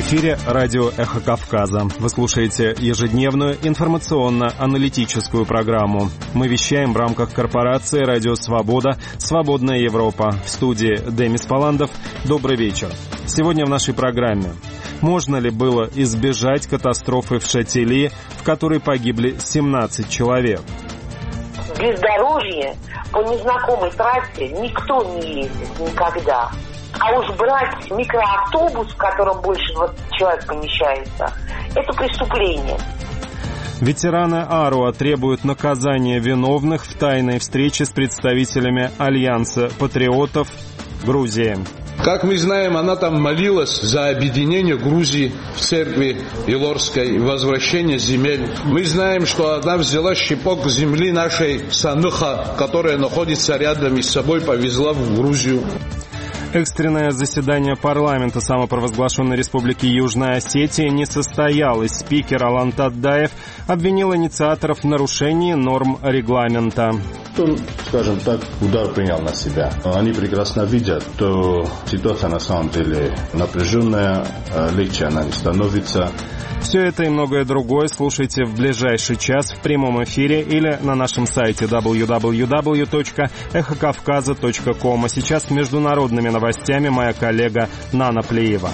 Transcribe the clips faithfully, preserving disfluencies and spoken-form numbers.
эфире радио «Эхо Кавказа». Вы слушаете ежедневную информационно-аналитическую программу. Мы вещаем в рамках корпорации «Радио Свобода», «Свободная Европа». В студии Демис Паландов. Добрый вечер. Сегодня в нашей программе. Можно ли было избежать катастрофы в Шатили, в которой погибли семнадцать человек? Бездорожье по незнакомой трассе никто не ездит никогда. А уж брать микроавтобус, в котором больше двадцати человек помещается, это преступление. Ветераны АРУА требуют наказания виновных в тайной встрече с представителями Альянса патриотов Грузии. Как мы знаем, она там молилась за объединение Грузии в церкви Илорской, возвращение земель. Мы знаем, что она взяла щепок земли нашей Саныха, которая находится рядом, и с собой повезла в Грузию. Экстренное заседание парламента самопровозглашенной республики Южная Осетия не состоялось. Спикер Алан Таддаев обвинил инициаторов в нарушении норм регламента. Он, скажем так, удар принял на себя. Они прекрасно видят, что ситуация на самом деле напряженная, легче она не становится. Все это и многое другое слушайте в ближайший час в прямом эфире или на нашем сайте дабл ю дабл ю дабл ю точка эхо кавказа точка ком. А сейчас с международными новостями моя коллега Нана Плеева.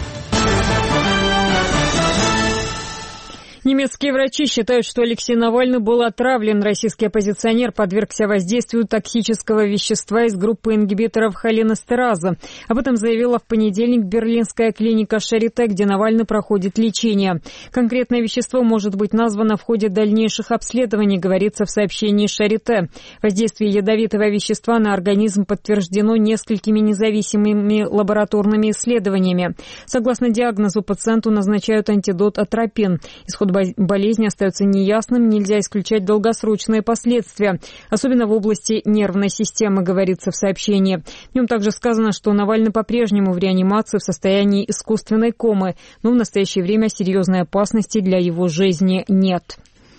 Немецкие врачи считают, что Алексей Навальный был отравлен. Российский оппозиционер подвергся воздействию токсического вещества из группы ингибиторов холинестераза. Об этом заявила в понедельник берлинская клиника Шарите, где Навальный проходит лечение. Конкретное вещество может быть названо в ходе дальнейших обследований, говорится в сообщении Шарите. Воздействие ядовитого вещества на организм подтверждено несколькими независимыми лабораторными исследованиями. Согласно диагнозу, пациенту назначают антидот атропин. Исход болезни остается неясным, нельзя исключать долгосрочные последствия, особенно в области нервной системы, говорится в сообщении. В нем также сказано, что Навальный по-прежнему в реанимации в состоянии искусственной комы, но в настоящее время серьезной опасности для его жизни нет.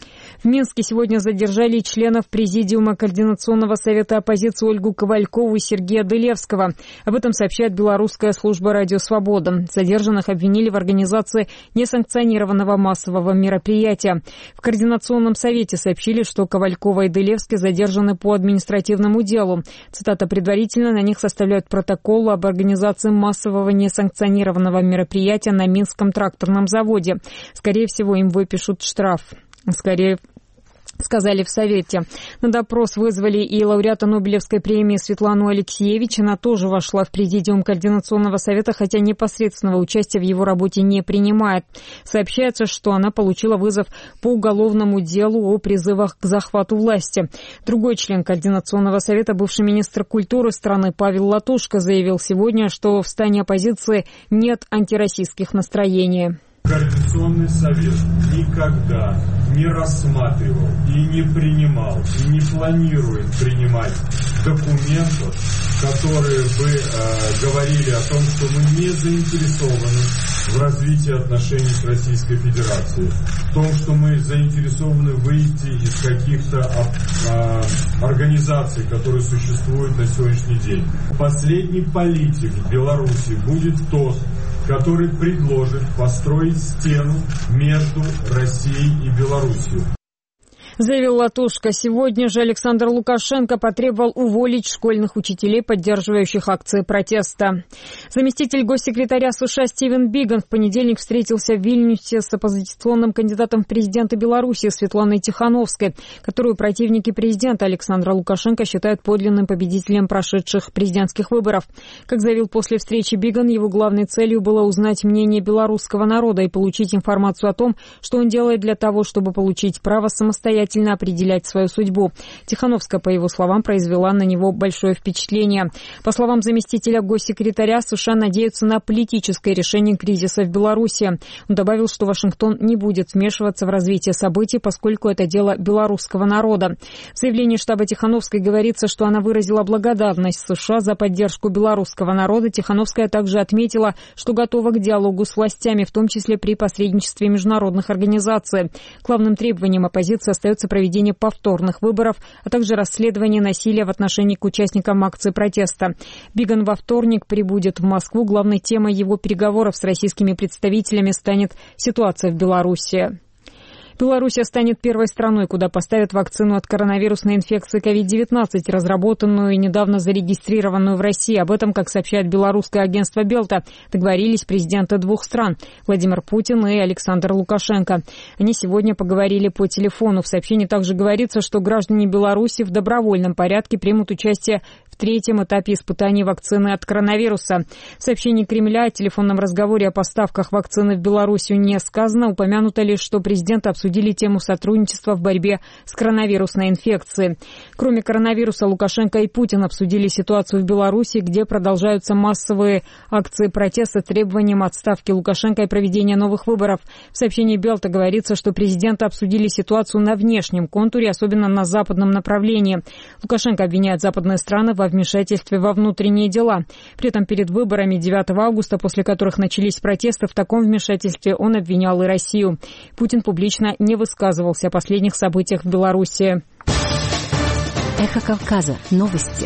В Минске сегодня задержали членов Президиума Координационного совета оппозиции Ольгу Ковалькову и Сергея Дылевского. Об этом сообщает белорусская служба «Радио Свобода». Задержанных обвинили в организации несанкционированного массового мероприятия. В Координационном совете сообщили, что Ковалькова и Дылевский задержаны по административному делу. Цитата: «Предварительно на них составляют протокол об организации массового несанкционированного мероприятия на Минском тракторном заводе. Скорее всего, им выпишут штраф». Скорее сказали в Совете. На допрос вызвали и лауреата Нобелевской премии Светлану Алексеевич. Она тоже вошла в Президиум Координационного совета, хотя непосредственного участия в его работе не принимает. Сообщается, что она получила вызов по уголовному делу о призывах к захвату власти. Другой член Координационного совета, бывший министр культуры страны Павел Латушко, заявил сегодня, что в стане оппозиции нет антироссийских настроений. Координационный совет никогда не рассматривал и не принимал, и не планирует принимать документов, которые бы э, говорили о том, что мы не заинтересованы в развитии отношений с Российской Федерацией, в том, что мы заинтересованы выйти из каких-то э, организаций, которые существуют на сегодняшний день. Последний политик в Беларуси будет тот, который предложит построить стену между Россией и Беларусью. Заявил Латушко. Сегодня же Александр Лукашенко потребовал уволить школьных учителей, поддерживающих акции протеста. Заместитель госсекретаря США Стивен Биган в понедельник встретился в Вильнюсе с оппозиционным кандидатом в президенты Беларуси Светланой Тихановской, которую противники президента Александра Лукашенко считают подлинным победителем прошедших президентских выборов. Как заявил после встречи Биган, его главной целью было узнать мнение белорусского народа и получить информацию о том, что он делает для того, чтобы получить право самостоятельно определять свою судьбу. Тихановская, по его словам, произвела на него большое впечатление. По словам заместителя госсекретаря, США надеются на политическое решение кризиса в Беларуси. Он добавил, что Вашингтон не будет вмешиваться в развитие событий, поскольку это дело белорусского народа. В заявлении штаба Тихановской говорится, что она выразила благодарность США за поддержку белорусского народа. Тихановская также отметила, что готова к диалогу с властями, в том числе при посредничестве международных организаций. Главным требованием оппозиции остается ожидаются проведение повторных выборов, а также расследование насилия в отношении к участникам акции протеста. Биган во вторник прибудет в Москву. Главной темой его переговоров с российскими представителями станет ситуация в Беларуси. Белоруссия станет первой страной, куда поставят вакцину от коронавирусной инфекции ковид девятнадцать, разработанную и недавно зарегистрированную в России. Об этом, как сообщает белорусское агентство «Белта», договорились президенты двух стран – Владимир Путин и Александр Лукашенко. Они сегодня поговорили по телефону. В сообщении также говорится, что граждане Беларуси в добровольном порядке примут участие в третьем этапе испытаний вакцины от коронавируса. В сообщении Кремля о телефонном разговоре о поставках вакцины в Белоруссию не сказано. Упомянуто лишь, что президенты обсудили тему сотрудничества в борьбе с коронавирусной инфекцией. Кроме коронавируса, Лукашенко и Путин обсудили ситуацию в Беларуси, где продолжаются массовые акции протеста с требованием отставки Лукашенко и проведения новых выборов. В сообщении Белта говорится, что президенты обсудили ситуацию на внешнем контуре, особенно на западном направлении. Лукашенко обвиняет западные страны во вмешательстве во внутренние дела. При этом перед выборами девятого августа, после которых начались протесты, в таком вмешательстве он обвинял и Россию. Путин публично не высказывался о последних событиях в Беларуси. Эхо Кавказа. Новости.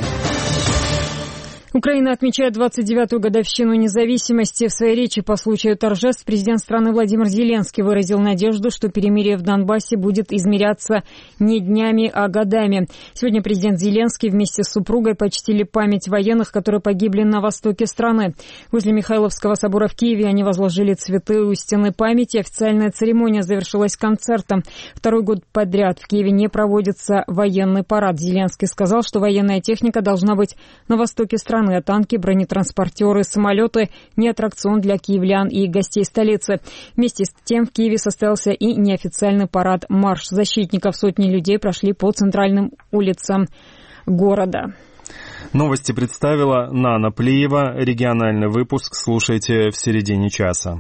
Украина отмечает двадцать девятую годовщину независимости. В своей речи по случаю торжеств президент страны Владимир Зеленский выразил надежду, что перемирие в Донбассе будет измеряться не днями, а годами. Сегодня президент Зеленский вместе с супругой почтили память военных, которые погибли на востоке страны. Возле Михайловского собора в Киеве они возложили цветы у стены памяти. Официальная церемония завершилась концертом. Второй год подряд в Киеве не проводится военный парад. Зеленский сказал, что военная техника должна быть на востоке страны, а танки, бронетранспортеры, самолеты – не аттракцион для киевлян и гостей столицы. Вместе с тем в Киеве состоялся и неофициальный парад «Марш защитников». Сотни людей прошли по центральным улицам города. Новости представила Нана Плиева. Региональный выпуск слушайте в середине часа.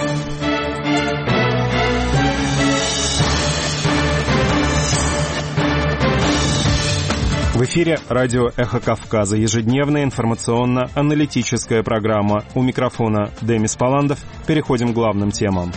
В эфире радио «Эхо Кавказа». Ежедневная информационно-аналитическая программа. У микрофона Демис Паландов. Переходим к главным темам.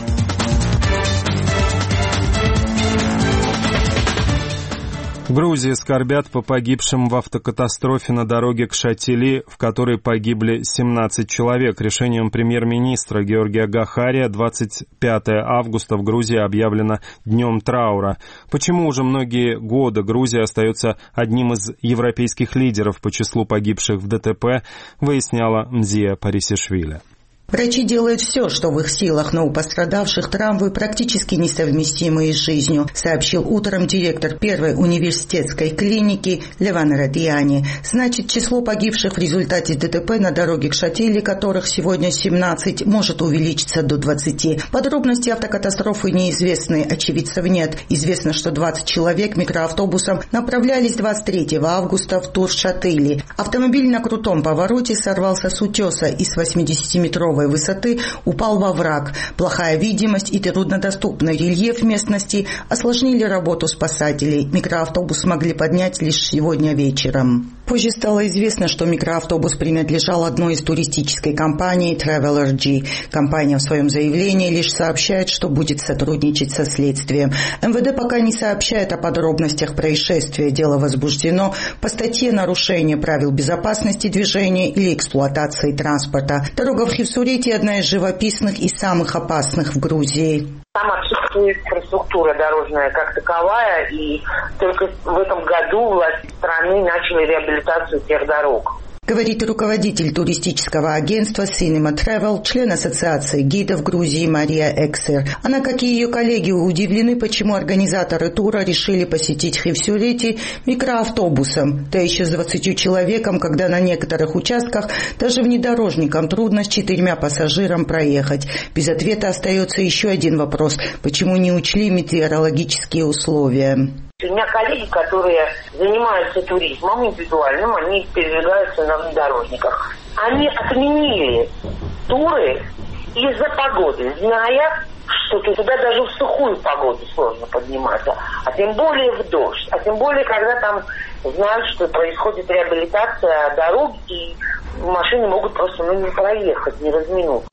В Грузии скорбят по погибшим в автокатастрофе на дороге к Шатили, в которой погибли семнадцать человек. Решением премьер-министра Георгия Гахария двадцать пятого августа в Грузии объявлено днем траура. Почему уже многие годы Грузия остается одним из европейских лидеров по числу погибших в ДТП, выясняла Мзия Парисишвили. Врачи делают все, что в их силах, но у пострадавших травмы практически несовместимые с жизнью, сообщил утром директор первой университетской клиники Леван Радиани. Значит, число погибших в результате ДТП на дороге к Шатили, которых сегодня семнадцать, может увеличиться до двадцати. Подробности автокатастрофы неизвестны, очевидцев нет. Известно, что двадцать человек микроавтобусом направлялись двадцать третьего августа в Тур-Шатили. Автомобиль на крутом повороте сорвался с утеса и с восьмидесятиметровой высоты упал во враг. Плохая видимость и труднодоступный рельеф местности осложнили работу спасателей. Микроавтобус смогли поднять лишь сегодня вечером. Позже стало известно, что микроавтобус принадлежал одной из туристической компаний Traveler G. Компания в своем заявлении лишь сообщает, что будет сотрудничать со следствием. МВД пока не сообщает о подробностях происшествия. Дело возбуждено по статье «Нарушение правил безопасности движения или эксплуатации транспорта». Дорога в Хевсурете – одна из живописных и самых опасных в Грузии. Там отсутствует инфраструктура дорожная как таковая, и только в этом году власти страны начали реабилитацию тех дорог. Говорит руководитель туристического агентства Cinema Travel, член ассоциации гидов Грузии Мария Эксер. Она, как и ее коллеги, удивлены, почему организаторы тура решили посетить Хевсюрети микроавтобусом, да еще с двадцатью человеком, когда на некоторых участках даже внедорожникам трудно с четырьмя пассажирам проехать. Без ответа остается еще один вопрос: почему не учли метеорологические условия? У меня коллеги, которые занимаются туризмом индивидуальным, они передвигаются на внедорожниках. Они отменили туры из-за погоды, зная, что туда даже в сухую погоду сложно подниматься, а тем более в дождь, а тем более, когда там знают, что происходит реабилитация дорог, и машины могут просто ну, не проехать, не разминуть.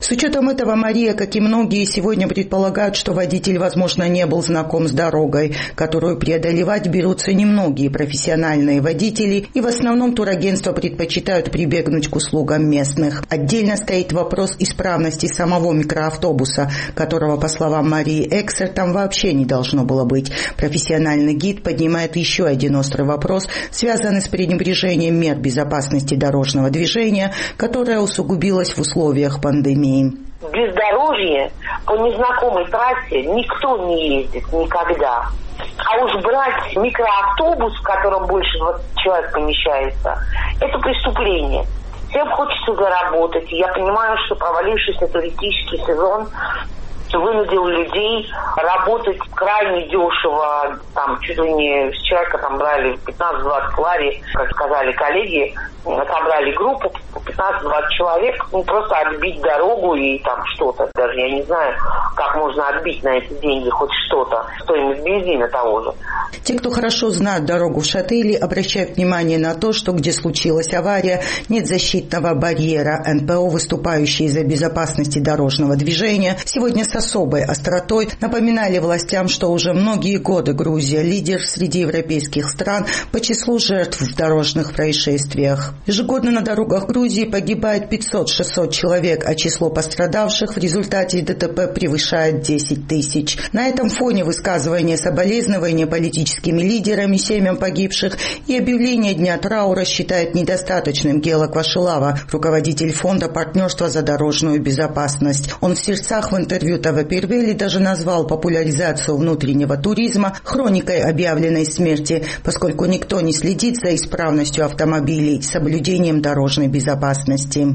С учетом этого Мария, как и многие, сегодня предполагают, что водитель, возможно, не был знаком с дорогой, которую преодолевать берутся немногие профессиональные водители, и в основном турагентства предпочитают прибегнуть к услугам местных. Отдельно стоит вопрос исправности самого микроавтобуса, которого, по словам Марии Эксер, там вообще не должно было быть. Профессиональный гид поднимает еще один острый вопрос, связанный с пренебрежением мер безопасности дорожного движения, которое усугубилось в условиях пандемии. Бездорожье по незнакомой трассе никто не ездит никогда. А уж брать микроавтобус, в котором больше двадцати человек помещается, это преступление. Всем хочется заработать. Я понимаю, что провалившийся туристический сезон вынудил людей работать крайне дешево. Там чуть ли не с человека там брали пятнадцать-двадцать лари, как сказали коллеги, собрали группу пятнадцать-двадцать человек, ну, просто отбить дорогу и там что-то. Даже я не знаю, как можно отбить на эти деньги хоть что-то. Стоимость бензина того же. Те, кто хорошо знают дорогу в Шатыли, обращают внимание на то, что где случилась авария, нет защитного барьера. эн пэ о, выступающие за безопасность дорожного движения, сегодня со особой остротой напоминали властям, что уже многие годы Грузия – лидер среди европейских стран по числу жертв в дорожных происшествиях. Ежегодно на дорогах Грузии погибает пятьсот-шестьсот человек, а число пострадавших в результате дэ тэ пэ превышает десять тысяч. На этом фоне высказывания соболезнования политическими лидерами семьям погибших и объявление Дня траура считает недостаточным Гела Квашилава, руководитель фонда партнерства за дорожную безопасность. Он в сердцах в интервью ТВ Первели даже назвал популяризацию внутреннего туризма хроникой объявленной смерти, поскольку никто не следит за исправностью автомобилей, соблюдением дорожной безопасности.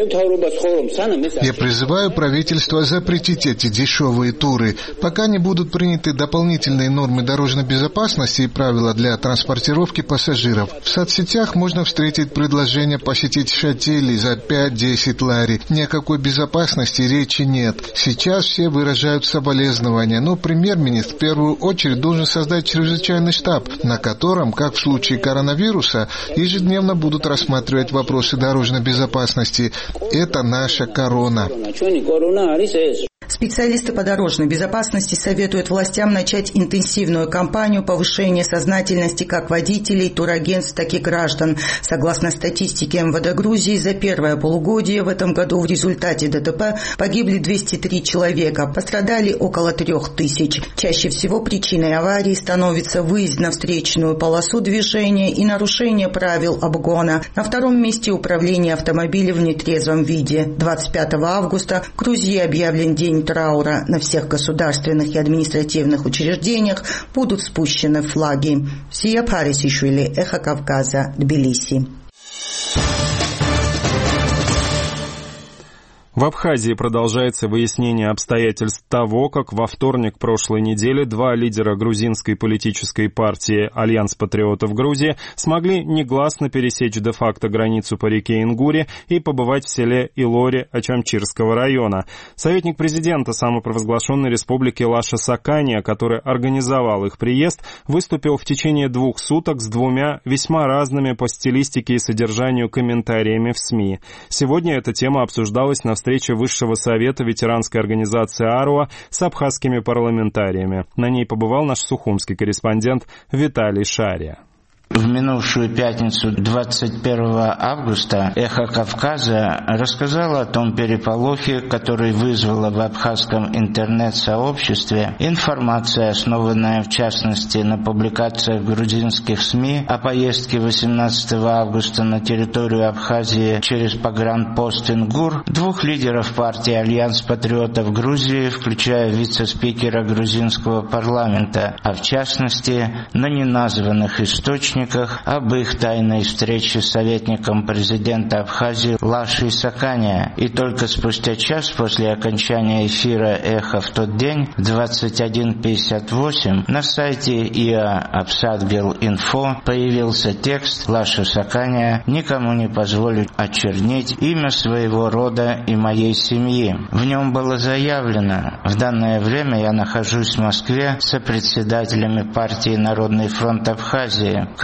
Я призываю правительство запретить эти дешевые туры, пока не будут приняты дополнительные нормы дорожной безопасности и правила для транспортировки пассажиров. В соцсетях можно встретить предложение посетить Шатили за пять-десять лари. Ни о какой безопасности речи нет. Сейчас все выражают соболезнования, но премьер-министр в первую очередь должен создать чрезвычайный штаб, на котором, как в случае коронавируса, ежедневно будут рассматривать вопросы дорожной безопасности. Это наша корона. Специалисты по дорожной безопасности советуют властям начать интенсивную кампанию повышения сознательности как водителей, турагентств, так и граждан. Согласно статистике эм вэ дэ Грузии, за первое полугодие в этом году в результате дэ тэ пэ погибли двести три человека, пострадали около трех тысяч. Чаще всего причиной аварии становится выезд на встречную полосу движения и нарушение правил обгона. На втором месте управление автомобилем в нетрезвом виде. двадцать пятого августа в Грузии объявлен день траура. На всех государственных и административных учреждениях будут спущены флаги. Сия Парисишвили, Эхо Кавказа, Тбилиси. В Абхазии продолжается выяснение обстоятельств того, как во вторник прошлой недели два лидера грузинской политической партии «Альянс патриотов Грузии» смогли негласно пересечь де-факто границу по реке Ингуре и побывать в селе Илори Ачамчирского района. Советник президента самопровозглашенной республики Лаша Сакания, который организовал их приезд, выступил в течение двух суток с двумя весьма разными по стилистике и содержанию комментариями в СМИ. Сегодня эта тема обсуждалась на встрече встреча Высшего совета ветеранской организации АРУА с абхазскими парламентариями. На ней побывал наш сухумский корреспондент Виталий Шария. В минувшую пятницу, двадцать первого августа, «Эхо Кавказа» рассказало о том переполохе, который вызвала в абхазском интернет-сообществе информация, основанная в частности на публикациях грузинских СМИ о поездке восемнадцатого августа на территорию Абхазии через погранпост Ингур двух лидеров партии «Альянс патриотов Грузии», включая вице-спикера грузинского парламента, а в частности на неназванных источниках об их тайной встрече с советником президента Абхазии Лашей Сакания. И только спустя час после окончания эфира «Эхо» в тот день, двадцать один пятьдесят восемь, на сайте ИА Абсадгел.Инфо появился текст «Лаша Сакания никому не позволит очернить имя своего рода и моей семьи». В нем было заявлено: «В данное время я нахожусь в Москве с председателями партии «Народный фронт Абхазии».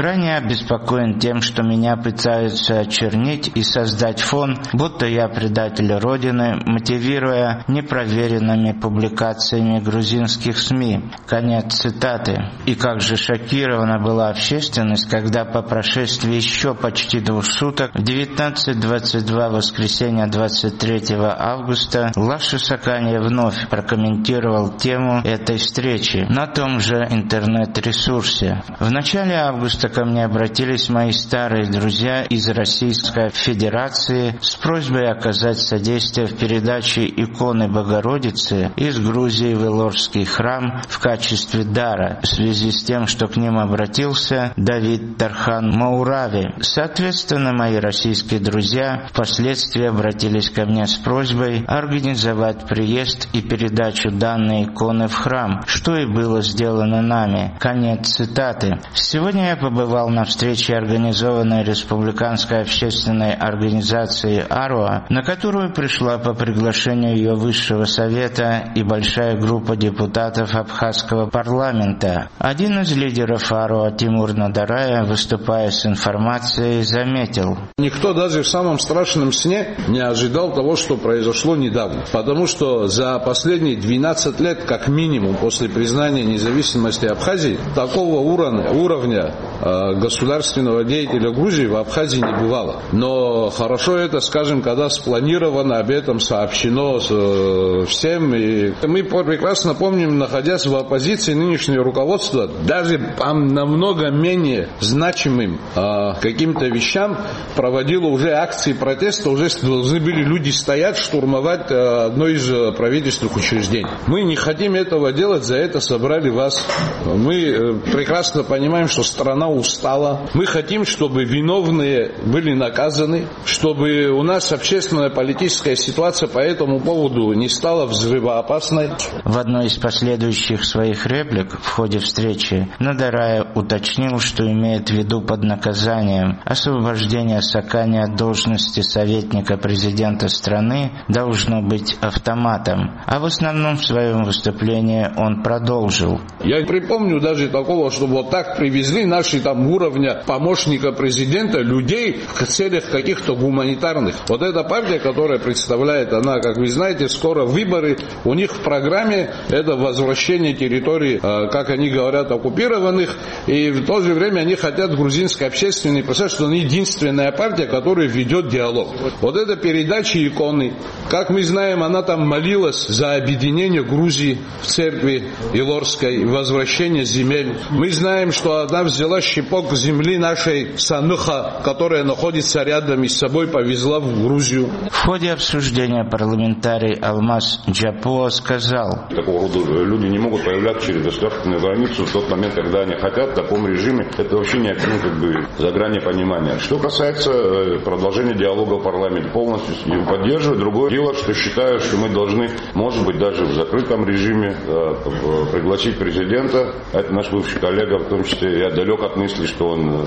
Крайне обеспокоен тем, что меня пытаются очернить и создать фон, будто я предатель Родины, мотивируя непроверенными публикациями грузинских СМИ. Конец цитаты. И как же шокирована была общественность, когда по прошествии еще почти двух суток в девятнадцать двадцать два воскресенья двадцать третьего августа Лаша Саканья вновь прокомментировал тему этой встречи на том же интернет-ресурсе. В начале августа ко мне обратились мои старые друзья из Российской Федерации с просьбой оказать содействие в передаче иконы Богородицы из Грузии в Илорский храм в качестве дара, в связи с тем, что к ним обратился Давид Тархан Маурави. Соответственно, мои российские друзья впоследствии обратились ко мне с просьбой организовать приезд и передачу данной иконы в храм, что и было сделано нами. Конец цитаты. Сегодня я побывал на встрече, организованной Республиканской общественной организацией АРОА, на которую пришла по приглашению ее высшего совета и большая группа депутатов абхазского парламента. Один из лидеров АРОА, Тимур Надарая, выступая с информацией, заметил: никто даже в самом страшном сне не ожидал того, что произошло недавно. Потому что за последние двенадцать лет, как минимум, после признания независимости Абхазии, такого уровня, уровня э, государственного деятеля Грузии в Абхазии не бывало. Но хорошо это, скажем, когда спланировано, об этом сообщено э, всем. И мы прекрасно помним, находясь в оппозиции, нынешнее руководство даже по намного менее значимым э, каким-то вещам проводило уже акции протеста, уже должны были люди стоять, штурмовать э, одно из э, правительственных учреждений. Мы не хотим этого делать, за это собрали вас. Мы э, прекрасно понимаем, что страна устала. Мы хотим, чтобы виновные были наказаны, чтобы у нас общественная политическая ситуация по этому поводу не стала взрывоопасной. В одной из последующих своих реплик в ходе встречи Надарая уточнил, что имеет в виду под наказанием освобождение Саканьи от должности советника президента страны должно быть автоматом. А в основном в своем выступлении он продолжил: я припомню даже такого, чтобы вот так привезли наши там уровня помощника президента людей в целях каких-то гуманитарных. Вот эта партия, которая представляет, она, как вы знаете, скоро выборы, у них в программе это возвращение территорий, как они говорят, оккупированных, и в то же время они хотят грузинской общественной представить, что они единственная партия, которая ведет диалог. Вот эта передача иконы, как мы знаем, она там молилась за объединение Грузии в церкви Илорской, возвращение земель. Мы знаем, что она взяла щепок земли нашей Саныха, которая находится рядом, и с собой повезла в Грузию. В ходе обсуждения парламентарий Алмаз Джапуа сказал: такого рода люди не могут появляться через государственную границу в тот момент, когда они хотят, в таком режиме. Это вообще не ну, как бы за гранью понимания. Что касается продолжения диалога в парламенте, полностью его поддерживаю. Другое дело, что считаю, что мы должны, может быть, даже в закрытом режиме пригласить президента. Это наш бывший коллега, в том числе я далек от мысли, что он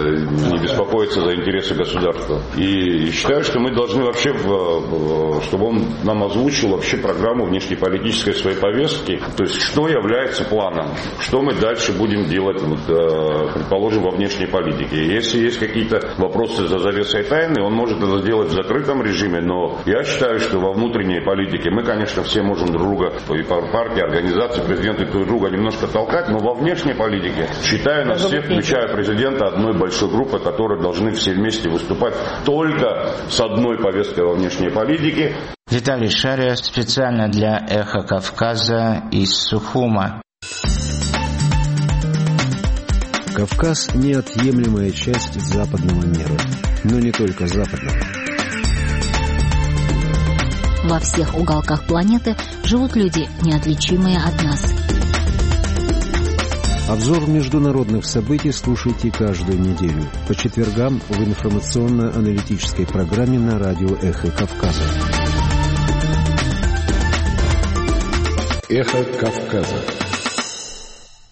не беспокоится за интересы государства. И считаю, что мы должны вообще, чтобы он нам озвучил вообще программу внешнеполитической своей повестки, то есть что является планом, что мы дальше будем делать, вот, предположим, во внешней политике. Если есть какие-то вопросы за завесой тайны, он может это сделать в закрытом режиме, но я считаю, что во внутренней политике мы, конечно, все можем друг друга, и партии, организации, президенты друг друга немножко толкать, но во внешней политике считаю нас всех, включая президента, одной большой группой, которые должны все вместе выступать только с одной повесткой во внешней политике. Виталий Шария специально для «Эхо Кавказа» из Сухума. Кавказ – неотъемлемая часть западного мира, но не только западного. Во всех уголках планеты живут люди, неотличимые от нас. Обзор международных событий слушайте каждую неделю по четвергам в информационно-аналитической программе на радио «Эхо Кавказа». «Эхо Кавказа».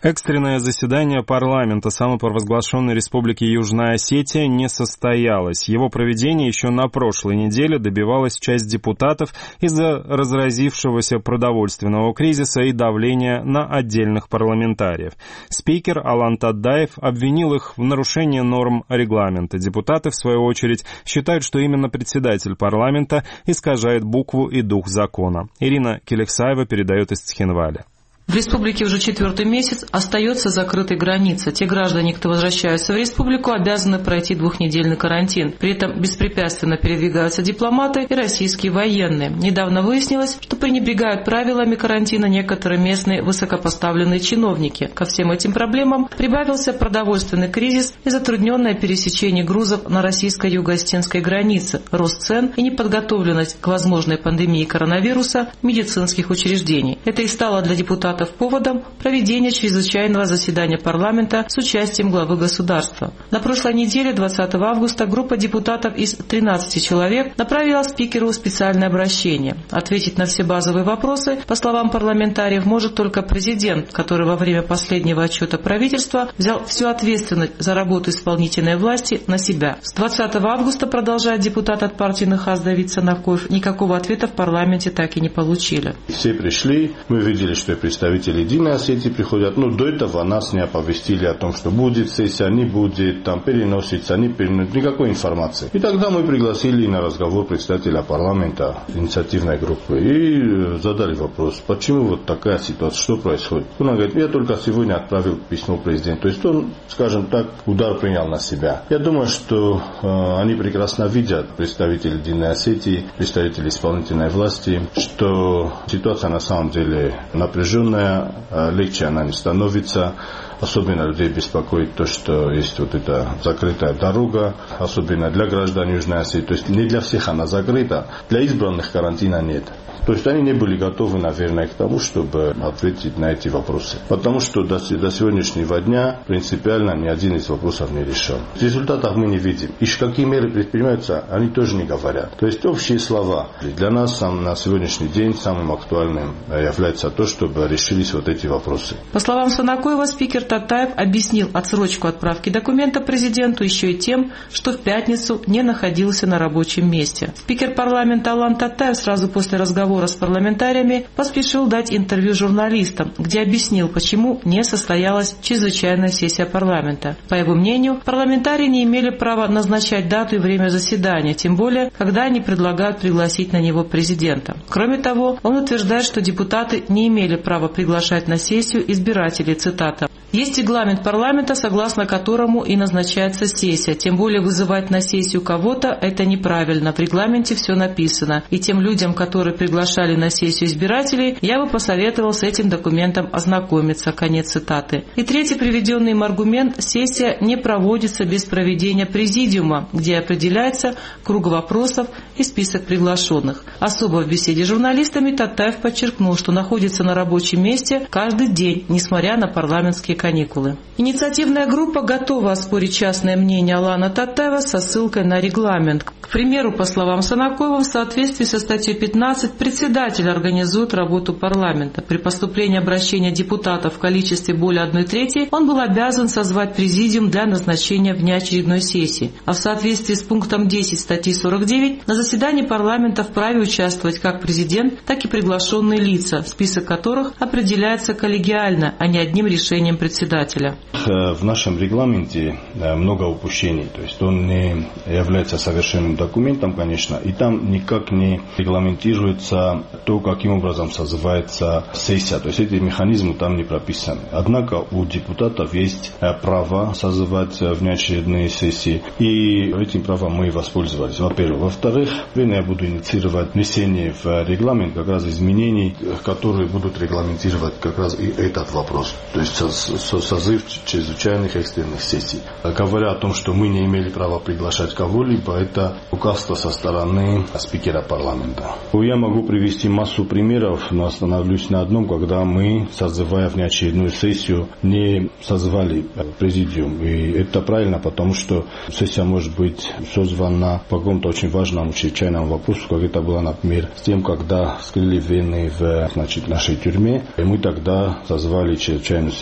Экстренное заседание парламента самопровозглашенной Республики Южная Осетия не состоялось. Его проведение еще на прошлой неделе добивалась часть депутатов из-за разразившегося продовольственного кризиса и давления на отдельных парламентариев. Спикер Алан Татаев обвинил их в нарушении норм регламента. Депутаты, в свою очередь, считают, что именно председатель парламента искажает букву и дух закона. Ирина Келексаева передает из Цхинваля. В республике уже четвертый месяц остается закрытой граница. Те граждане, кто возвращаются в республику, обязаны пройти двухнедельный карантин. При этом беспрепятственно передвигаются дипломаты и российские военные. Недавно выяснилось, что пренебрегают правилами карантина некоторые местные высокопоставленные чиновники. Ко всем этим проблемам прибавился продовольственный кризис и затрудненное пересечение грузов на российской юго-осетинской границе, рост цен и неподготовленность к возможной пандемии коронавируса медицинских учреждений. Это и стало для депутатов поводом проведения чрезвычайного заседания парламента с участием главы государства. На прошлой неделе, двадцатого августа, группа депутатов из тринадцати человек направила спикеру специальное обращение. Ответить на все базовые вопросы, по словам парламентариев, может только президент, который во время последнего отчета правительства взял всю ответственность за работу исполнительной власти на себя. С двадцатого августа, продолжает депутат от партии НХАС Давид Санакоев, никакого ответа в парламенте так и не получили. Все пришли, мы видели, что представители Представители Единой Осетии приходят, но до этого нас не оповестили о том, что будет сессия, не будет, там переносится, не переносится, никакой информации. И тогда мы пригласили на разговор представителя парламента, инициативной группы, и задали вопрос, почему вот такая ситуация, что происходит. Он говорит, я только сегодня отправил письмо президенту. То есть он, скажем так, удар принял на себя. Я думаю, что э, они прекрасно видят, представители Единой Осетии, представители исполнительной власти, что ситуация на самом деле напряженная, легче она не становится. Особенно людей беспокоит то, что есть вот эта закрытая дорога, особенно для граждан Южной Осетии. То есть не для всех она закрыта, для избранных карантина нет. То есть они не были готовы, наверное, к тому, чтобы ответить на эти вопросы. Потому что до, до сегодняшнего дня принципиально ни один из вопросов не решен. Результатов мы не видим. И какие меры предпринимаются, они тоже не говорят. То есть общие слова. Для нас сам, на сегодняшний день самым актуальным является то, чтобы решились вот эти вопросы. По словам Санакоева, спикер Татаев объяснил отсрочку отправки документа президенту еще и тем, что в пятницу не находился на рабочем месте. Спикер парламента Алан Татаев сразу после разговора с парламентариями поспешил дать интервью журналистам, где объяснил, почему не состоялась чрезвычайная сессия парламента. По его мнению, парламентарии не имели права назначать дату и время заседания, тем более, когда они предлагают пригласить на него президента. Кроме того, он утверждает, что депутаты не имели права приглашать на сессию избирателей, цитата. Есть регламент парламента, согласно которому и назначается сессия. Тем более вызывать на сессию кого-то – это неправильно. В регламенте все написано. И тем людям, которые приглашали на сессию избирателей, я бы посоветовал с этим документом ознакомиться. Конец цитаты. И третий приведенный им аргумент – сессия не проводится без проведения президиума, где определяется круг вопросов и список приглашенных. Особо в беседе с журналистами Татаев подчеркнул, что находится на рабочем месте каждый день, несмотря на парламентские каникулы. Инициативная группа готова оспорить частное мнение Алана Татаева со ссылкой на регламент. К примеру, по словам Санакоева, в соответствии со статьей пятнадцать председатель организует работу парламента. При поступлении обращения депутатов в количестве более одной трети он был обязан созвать президиум для назначения внеочередной сессии. А в соответствии с пунктом десять статьи сорок девять на заседании парламента вправе участвовать как президент, так и приглашенные лица, список которых определяется коллегиально, а не одним решением председателя. председателя. В нашем регламенте много упущений, то есть он не является совершенным документом, конечно, и там никак не регламентируется то, каким образом созывается сессия, то есть эти механизмы там не прописаны. Однако у депутатов есть право созывать внеочередные сессии, и этим правом мы воспользовались, во-первых. Во-вторых, я буду инициировать внесение в регламент как раз изменений, которые будут регламентировать как раз и этот вопрос, то есть созыв чрезвычайных экстренных сессий. Говоря о том, что мы не имели права приглашать кого-либо, это лукавство со стороны спикера парламента. Я могу привести массу примеров, но остановлюсь на одном, когда мы, созывая внеочередную сессию, не созвали президиум. И это правильно, потому что сессия может быть созвана по какому-то очень важному чрезвычайному вопросу, как это было, например, с тем, когда вскрыли вены в значит, нашей тюрьме. И мы тогда созвали чрезвычайную сессию, пригласили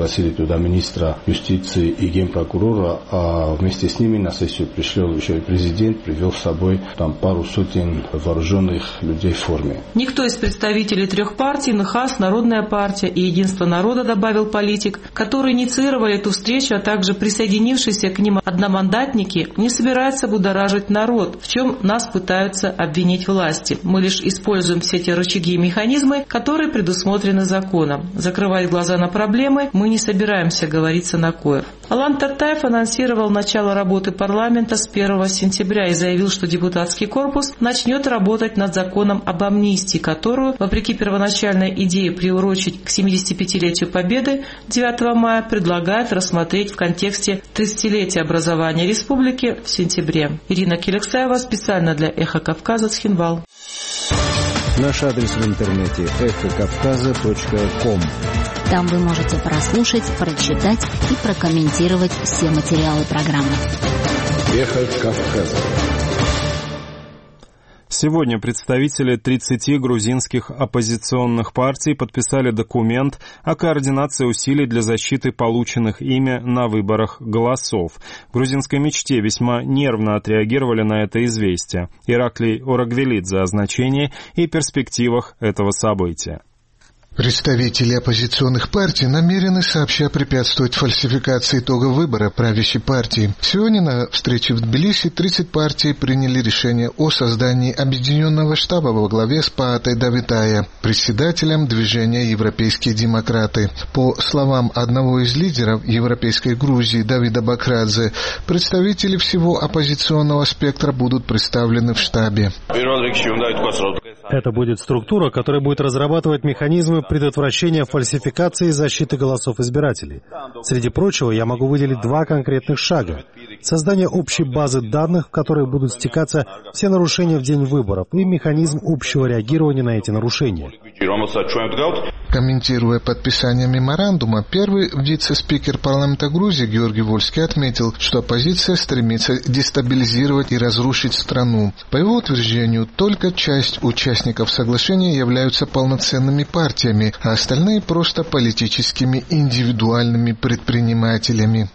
пригласили туда министра юстиции и генпрокурора, а вместе с ними на сессию пришел еще и президент, привел с собой там пару сотен вооруженных людей в форме. Никто из представителей трех партий, НХАС, Народная партия и Единство народа, добавил политик, которые инициировали эту встречу, а также присоединившиеся к ним одномандатники, не собираются будоражить народ, в чем нас пытаются обвинить власти. Мы лишь используем все те рычаги и механизмы, которые предусмотрены законом. Закрывать глаза на проблемы мы не собираемся, говорит Санакоев. Алан Таттаев анонсировал начало работы парламента с первого сентября и заявил, что депутатский корпус начнет работать над законом об амнистии, которую, вопреки первоначальной идее приурочить к семидесятипятилетию Победы девятого мая, предлагает рассмотреть в контексте тридцатилетия образования республики в сентябре. Ирина Келексаева специально для «Эхо Кавказа», Цхинвал. Наш адрес в интернете эхо кавказа точка ком. Там вы можете прослушать, прочитать и прокомментировать все материалы программы. «Эхо Кавказа». Сегодня представители тридцати грузинских оппозиционных партий подписали документ о координации усилий для защиты полученных ими на выборах голосов. В грузинской мечте весьма нервно отреагировали на это известие. Ираклий Орагвелидзе о значении и перспективах этого события. Представители оппозиционных партий намерены сообща препятствовать фальсификации итогов выбора правящей партии. Сегодня на встрече в Тбилиси тридцать партий приняли решение о создании объединенного штаба во главе с Паатой Давитая, председателем движения «Европейские демократы». По словам одного из лидеров Европейской Грузии Давида Бакрадзе, представители всего оппозиционного спектра будут представлены в штабе. Это будет структура, которая будет разрабатывать механизмы предотвращения фальсификации и защиты голосов избирателей. Среди прочего, я могу выделить два конкретных шага. Создание общей базы данных, в которой будут стекаться все нарушения в день выборов, и механизм общего реагирования на эти нарушения. Комментируя подписание меморандума, первый вице-спикер парламента Грузии Георгий Вольский отметил, что оппозиция стремится дестабилизировать и разрушить страну. По его утверждению, только часть участников соглашения являются полноценными партиями, а остальные просто политическими индивидуальными предпринимателями.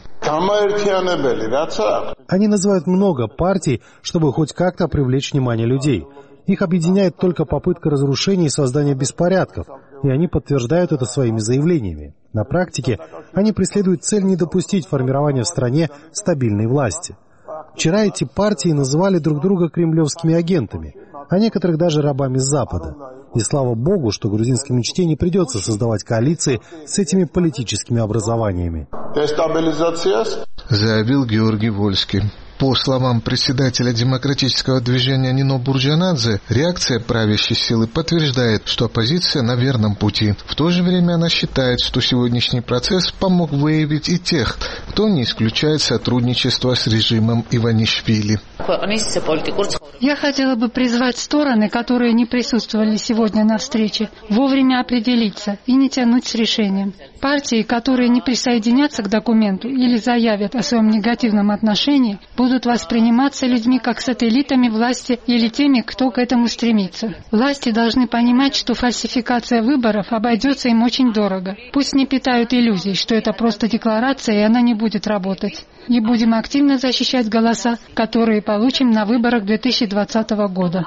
Они называют много партий, чтобы хоть как-то привлечь внимание людей. Их объединяет только попытка разрушения и создания беспорядков, и они подтверждают это своими заявлениями. На практике они преследуют цель не допустить формирования в стране стабильной власти. Вчера эти партии называли друг друга кремлевскими агентами, а некоторых даже рабами Запада. И слава богу, что грузинской мечте не придется создавать коалиции с этими политическими образованиями. Заявил Георгий Вольский. По словам председателя демократического движения Нино Бурджанадзе, реакция правящей силы подтверждает, что оппозиция на верном пути. В то же время она считает, что сегодняшний процесс помог выявить и тех, кто не исключает сотрудничество с режимом Иванишвили. Я хотела бы призвать стороны, которые не присутствовали сегодня на встрече, вовремя определиться и не тянуть с решением. Партии, которые не присоединятся к документу или заявят о своем негативном отношении, будут восприниматься людьми как сателлитами власти или теми, кто к этому стремится. Власти должны понимать, что фальсификация выборов обойдется им очень дорого. Пусть не питают иллюзий, что это просто декларация и она не будет работать. И будем активно защищать голоса, которые получим на выборах две тысячи двадцатого года.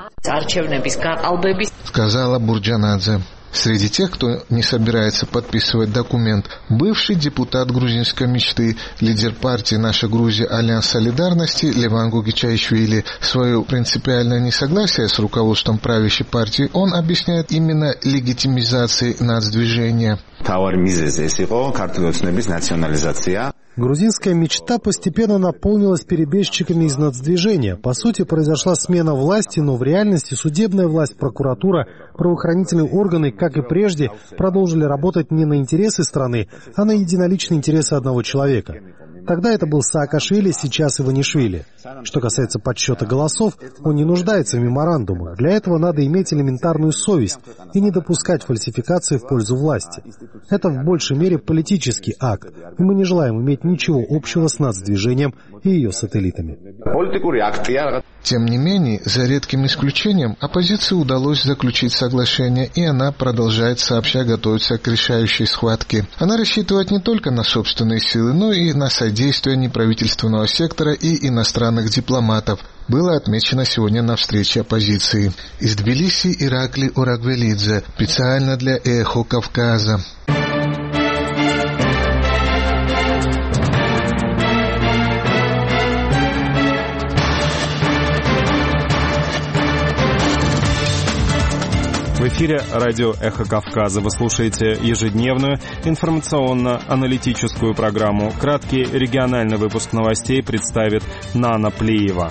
Сказала Бурджанадзе. Среди тех, кто не собирается подписывать документ, бывший депутат грузинской мечты, лидер партии «Наша Грузия. Альянс солидарности» Леван Гугичаишвили. Свое принципиальное несогласие с руководством правящей партии он объясняет именно легитимизацией нацдвижения. Грузинская мечта постепенно наполнилась перебежчиками из нацдвижения. По сути, произошла смена власти, но в реальности судебная власть, прокуратура, правоохранительные органы, как и прежде, продолжили работать не на интересы страны, а на единоличные интересы одного человека. Тогда это был Саакашвили, сейчас Иванишвили. Что касается подсчета голосов, он не нуждается в меморандумах. Для этого надо иметь элементарную совесть и не допускать фальсификации в пользу власти. Это в большей мере политический акт, и мы не желаем иметь ничего общего с нацдвижением и ее сателлитами. Тем не менее, за редким исключением, оппозиции удалось заключить соглашение, и она продолжает сообща готовиться к решающей схватке. Она рассчитывает не только на собственные силы, но и на содействие неправительственного сектора и иностранных дипломатов. Было отмечено сегодня на встрече оппозиции. Из Тбилиси Иракли Урагвелидзе, специально для «Эхо Кавказа». В эфире радио «Эхо Кавказа». Вы слушаете ежедневную информационно-аналитическую программу. Краткий региональный выпуск новостей представит Нана Плиева.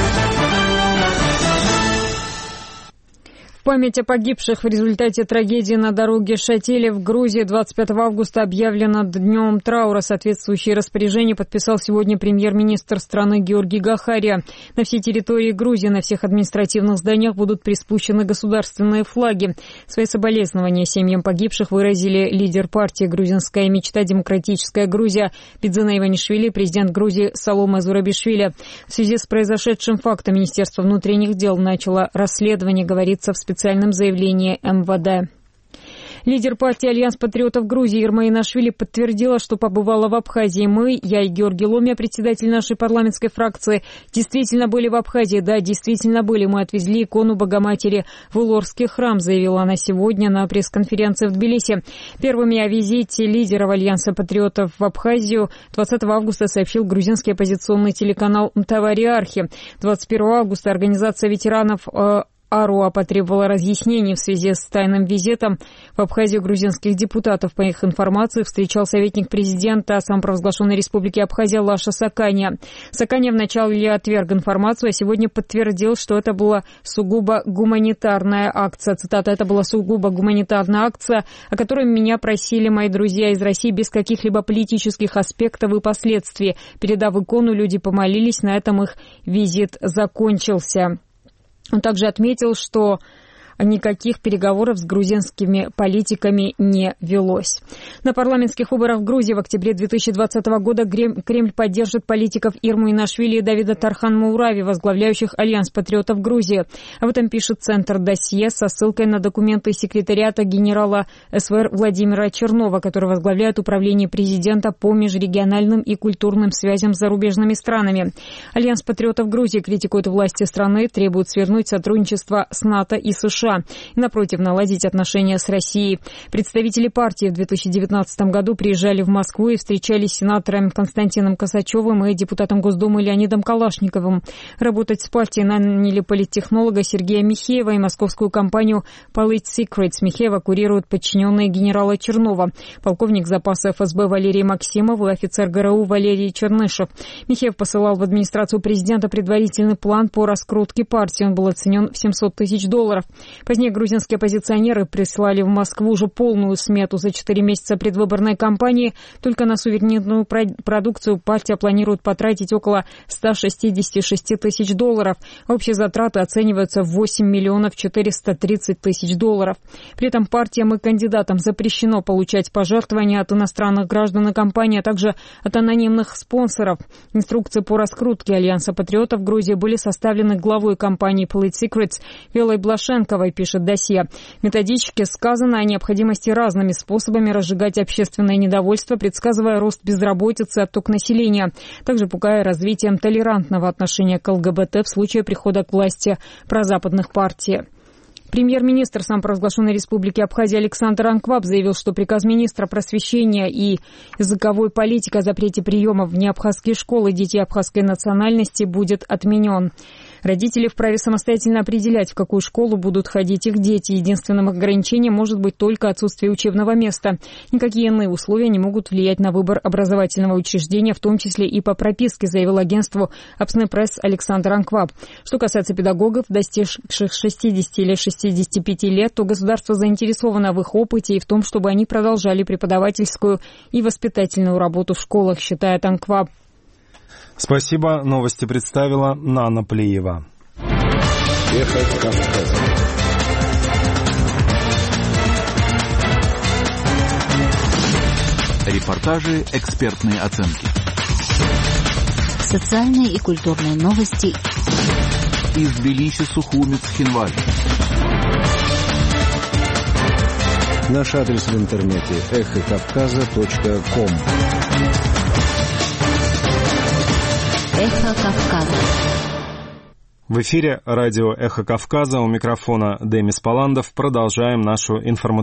В память о погибших в результате трагедии на дороге Шатили в Грузии двадцать пятого августа объявлено днем траура. Соответствующее распоряжение подписал сегодня премьер-министр страны Георгий Гахария. На всей территории Грузии, на всех административных зданиях будут приспущены государственные флаги. Свои соболезнования семьям погибших выразили лидер партии «Грузинская мечта. Демократическая Грузия» Бидзина Иванишвили и президент Грузии Саломе Зурабишвили. В связи с произошедшим фактом Министерство внутренних дел начало расследование, говорится в специальном специальном заявлении эм вэ дэ. Лидер партии «Альянс патриотов Грузии» Ирма Инашвили подтвердила, что побывала в Абхазии. Мы, я и Георгий Ломя, председатель нашей парламентской фракции, действительно были в Абхазии. Да, действительно были. Мы отвезли икону Богоматери в Улорский храм, заявила она сегодня на пресс-конференции в Тбилиси. Первыми о визите лидеров Альянса патриотов в Абхазию двадцатого августа сообщил грузинский оппозиционный телеканал «Мтавариархи». двадцать первого августа организация ветеранов АРУА потребовала разъяснений в связи с тайным визитом в Абхазию грузинских депутатов. По их информации, встречал советник президента самопровозглашенной республики Абхазия Лаша Сакания. Сакания вначале отверг информацию, а сегодня подтвердил, что это была сугубо гуманитарная акция. Цитата: «Это была сугубо гуманитарная акция, о которой меня просили мои друзья из России без каких-либо политических аспектов и последствий. Передав икону, люди помолились, на этом их визит закончился». Он также отметил, что никаких переговоров с грузинскими политиками не велось. На парламентских выборах в Грузии в октябре две тысячи двадцатого года Кремль поддержит политиков Ирму Инашвили и Давида Тархан-Маурави, возглавляющих Альянс патриотов Грузии. Об этом пишет Центр Досье со ссылкой на документы секретариата генерала эс вэ эр Владимира Чернова, который возглавляет управление президента по межрегиональным и культурным связям с зарубежными странами. Альянс патриотов Грузии критикует власти страны, требует свернуть сотрудничество с НАТО и США. И, напротив, наладить отношения с Россией. Представители партии в две тысячи девятнадцатом году приезжали в Москву и встречались с сенатором Константином Косачевым и депутатом Госдумы Леонидом Калашниковым. Работать с партией наняли политтехнолога Сергея Михеева и московскую компанию Pollit Secrets. Михеева курируют подчиненные генерала Чернова, полковник запаса эф эс бэ Валерий Максимов и офицер гэ эр у Валерий Чернышев. Михеев посылал в администрацию президента предварительный план по раскрутке партии. Он был оценен в семьсот тысяч долларов. Позднее грузинские оппозиционеры прислали в Москву уже полную смету за четыре месяца предвыборной кампании. Только на сувенирную продукцию партия планирует потратить около ста шестидесяти шести тысяч долларов. Общие затраты оцениваются в восемь миллионов четыреста тридцать тысяч долларов. При этом партиям и кандидатам запрещено получать пожертвования от иностранных граждан и компаний, а также от анонимных спонсоров. Инструкции по раскрутке Альянса патриотов Грузии были составлены главой компании Pollit Secrets Велой Блашенковой, пишет Досье. В методичке сказано о необходимости разными способами разжигать общественное недовольство, предсказывая рост безработицы и отток населения, также пугая развитием толерантного отношения к эл гэ бэ тэ в случае прихода к власти прозападных партий. Премьер-министр самопровозглашенной республики Абхазия Александр Анкваб заявил, что приказ министра просвещения и языковой политики о запрете приема в неабхазские школы детей абхазской национальности будет отменен. Родители вправе самостоятельно определять, в какую школу будут ходить их дети. Единственным ограничением может быть только отсутствие учебного места. Никакие иные условия не могут влиять на выбор образовательного учреждения, в том числе и по прописке, заявил агентству Апсне Пресс Александр Анкваб. Что касается педагогов, достигших шестидесяти или шестидесяти пяти лет, то государство заинтересовано в их опыте и в том, чтобы они продолжали преподавательскую и воспитательную работу в школах, считает Анкваб. Спасибо. Новости представила Нана Плиева. Эхо Кавказа. Репортажи, экспертные оценки. Социальные и культурные новости. Из Тбилиси, Сухуми, Цхинваль. Наш адрес в интернете эхо кавказа точка ком. Эхо Кавказа. В эфире радио «Эхо Кавказа», у микрофона Демис Паландов. Продолжаем нашу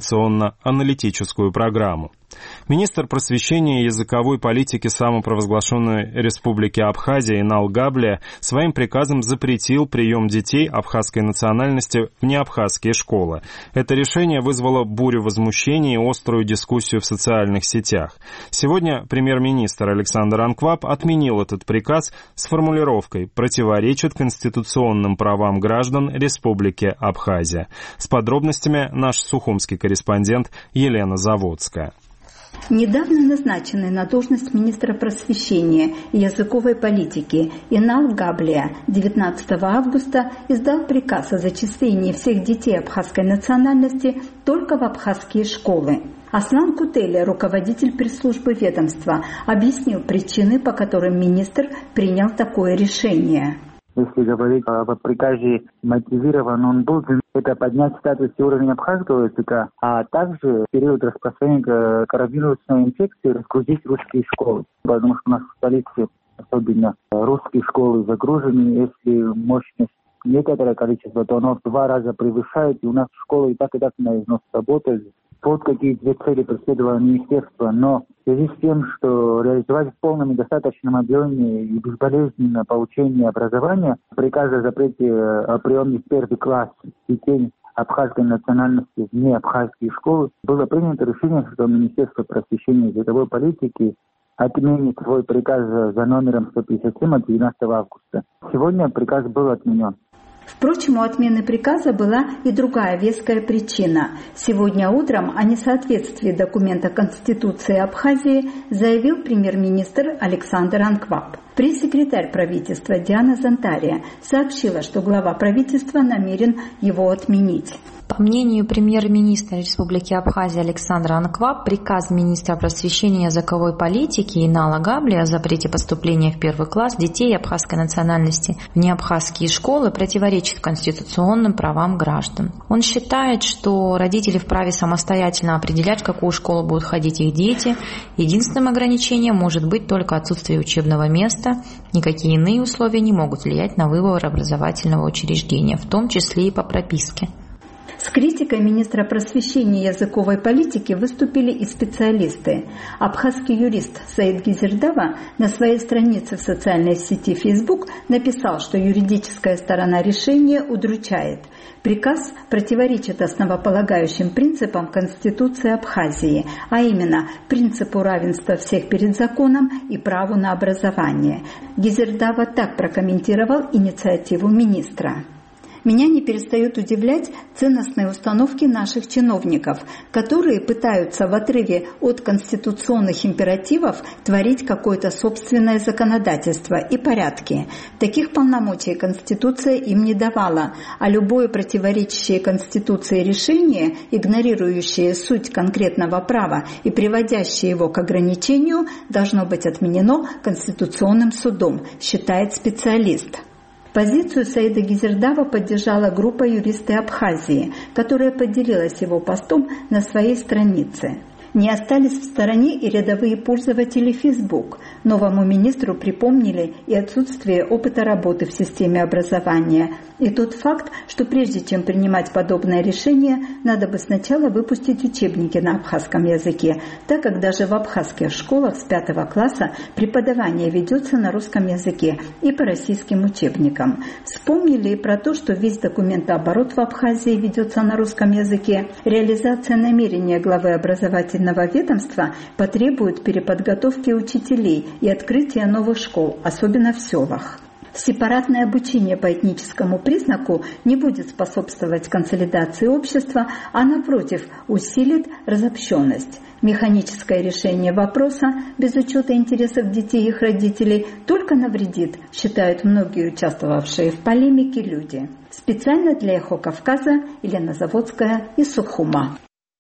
информационно-аналитическую программу. Министр просвещения и языковой политики самопровозглашенной Республики Абхазия Инал Габлия своим приказом запретил прием детей абхазской национальности в неабхазские школы. Это решение вызвало бурю возмущений и острую дискуссию в социальных сетях. Сегодня премьер-министр Александр Анкваб отменил этот приказ с формулировкой «противоречит конституционным правам граждан Республики Абхазия». С подробностями наш сухумский корреспондент Елена Заводская. Недавно назначенный на должность министра просвещения и языковой политики Инал Габлия девятнадцатого августа издал приказ о зачислении всех детей абхазской национальности только в абхазские школы. Аслан Кутели, руководитель пресс-службы ведомства, объяснил причины, по которым министр принял такое решение. Если говорить об приказе мотивирован, он был, это поднять статус и уровень абхазского языка, а также в период распространения коронавирусной инфекции разгрузить русские школы. Потому что у нас в столице особенно русские школы загружены, если мощность некоторое количество, то оно в два раза превышает, и у нас школы и так, и так на износ работают. Вот какие две цели преследовало министерство, но в связи с тем, что реализовать в полном и достаточном объеме и безболезненно получение образования, приказ о запрете приема в первый класс детей абхазской национальности в неабхазские школы, было принято решение, что Министерство просвещения и языковой политики отменит свой приказ за номером сто пятьдесят семь от двенадцатого августа. Сегодня приказ был отменен. Впрочем, у отмены приказа была и другая веская причина. Сегодня утром о несоответствии документа Конституции Абхазии заявил премьер-министр Александр Анкваб. Пресс-секретарь правительства Диана Зантария сообщила, что глава правительства намерен его отменить. По мнению премьер-министра Республики Абхазия Александра Анкваб, приказ министра просвещения и языковой политики Инала Габлия о запрете поступления в первый класс детей абхазской национальности в неабхазские школы противоречит конституционным правам граждан. Он считает, что родители вправе самостоятельно определять, в какую школу будут ходить их дети. Единственным ограничением может быть только отсутствие учебного места. Никакие иные условия не могут влиять на выбор образовательного учреждения, в том числе и по прописке. С критикой министра просвещения и языковой политики выступили и специалисты. Абхазский юрист Саид Гизердава на своей странице в социальной сети Facebook написал, что юридическая сторона решения удручает. Приказ противоречит основополагающим принципам Конституции Абхазии, а именно принципу равенства всех перед законом и праву на образование. Гизердава так прокомментировал инициативу министра. Меня не перестают удивлять ценностные установки наших чиновников, которые пытаются в отрыве от конституционных императивов творить какое-то собственное законодательство и порядки. Таких полномочий Конституция им не давала, а любое противоречащее Конституции решение, игнорирующее суть конкретного права и приводящее его к ограничению, должно быть отменено Конституционным судом, считает специалист. Позицию Саида Гизердава поддержала группа юристы Абхазии, которая поделилась его постом на своей странице. Не остались в стороне и рядовые пользователи Facebook. Новому министру припомнили и отсутствие опыта работы в системе образования, и тот факт, что прежде чем принимать подобное решение, надо бы сначала выпустить учебники на абхазском языке, так как даже в абхазских школах с пятого класса преподавание ведется на русском языке и по российским учебникам. Вспомнили и про то, что весь документооборот в Абхазии ведется на русском языке. Реализация намерения главы образовательного ведомства потребует переподготовки учителей и открытия новых школ, особенно в селах. Сепаратное обучение по этническому признаку не будет способствовать консолидации общества, а напротив усилит разобщенность. Механическое решение вопроса без учета интересов детей и их родителей только навредит, считают многие участвовавшие в полемике люди. Специально для «Эхо Кавказа» Елена Заводская из Сухума.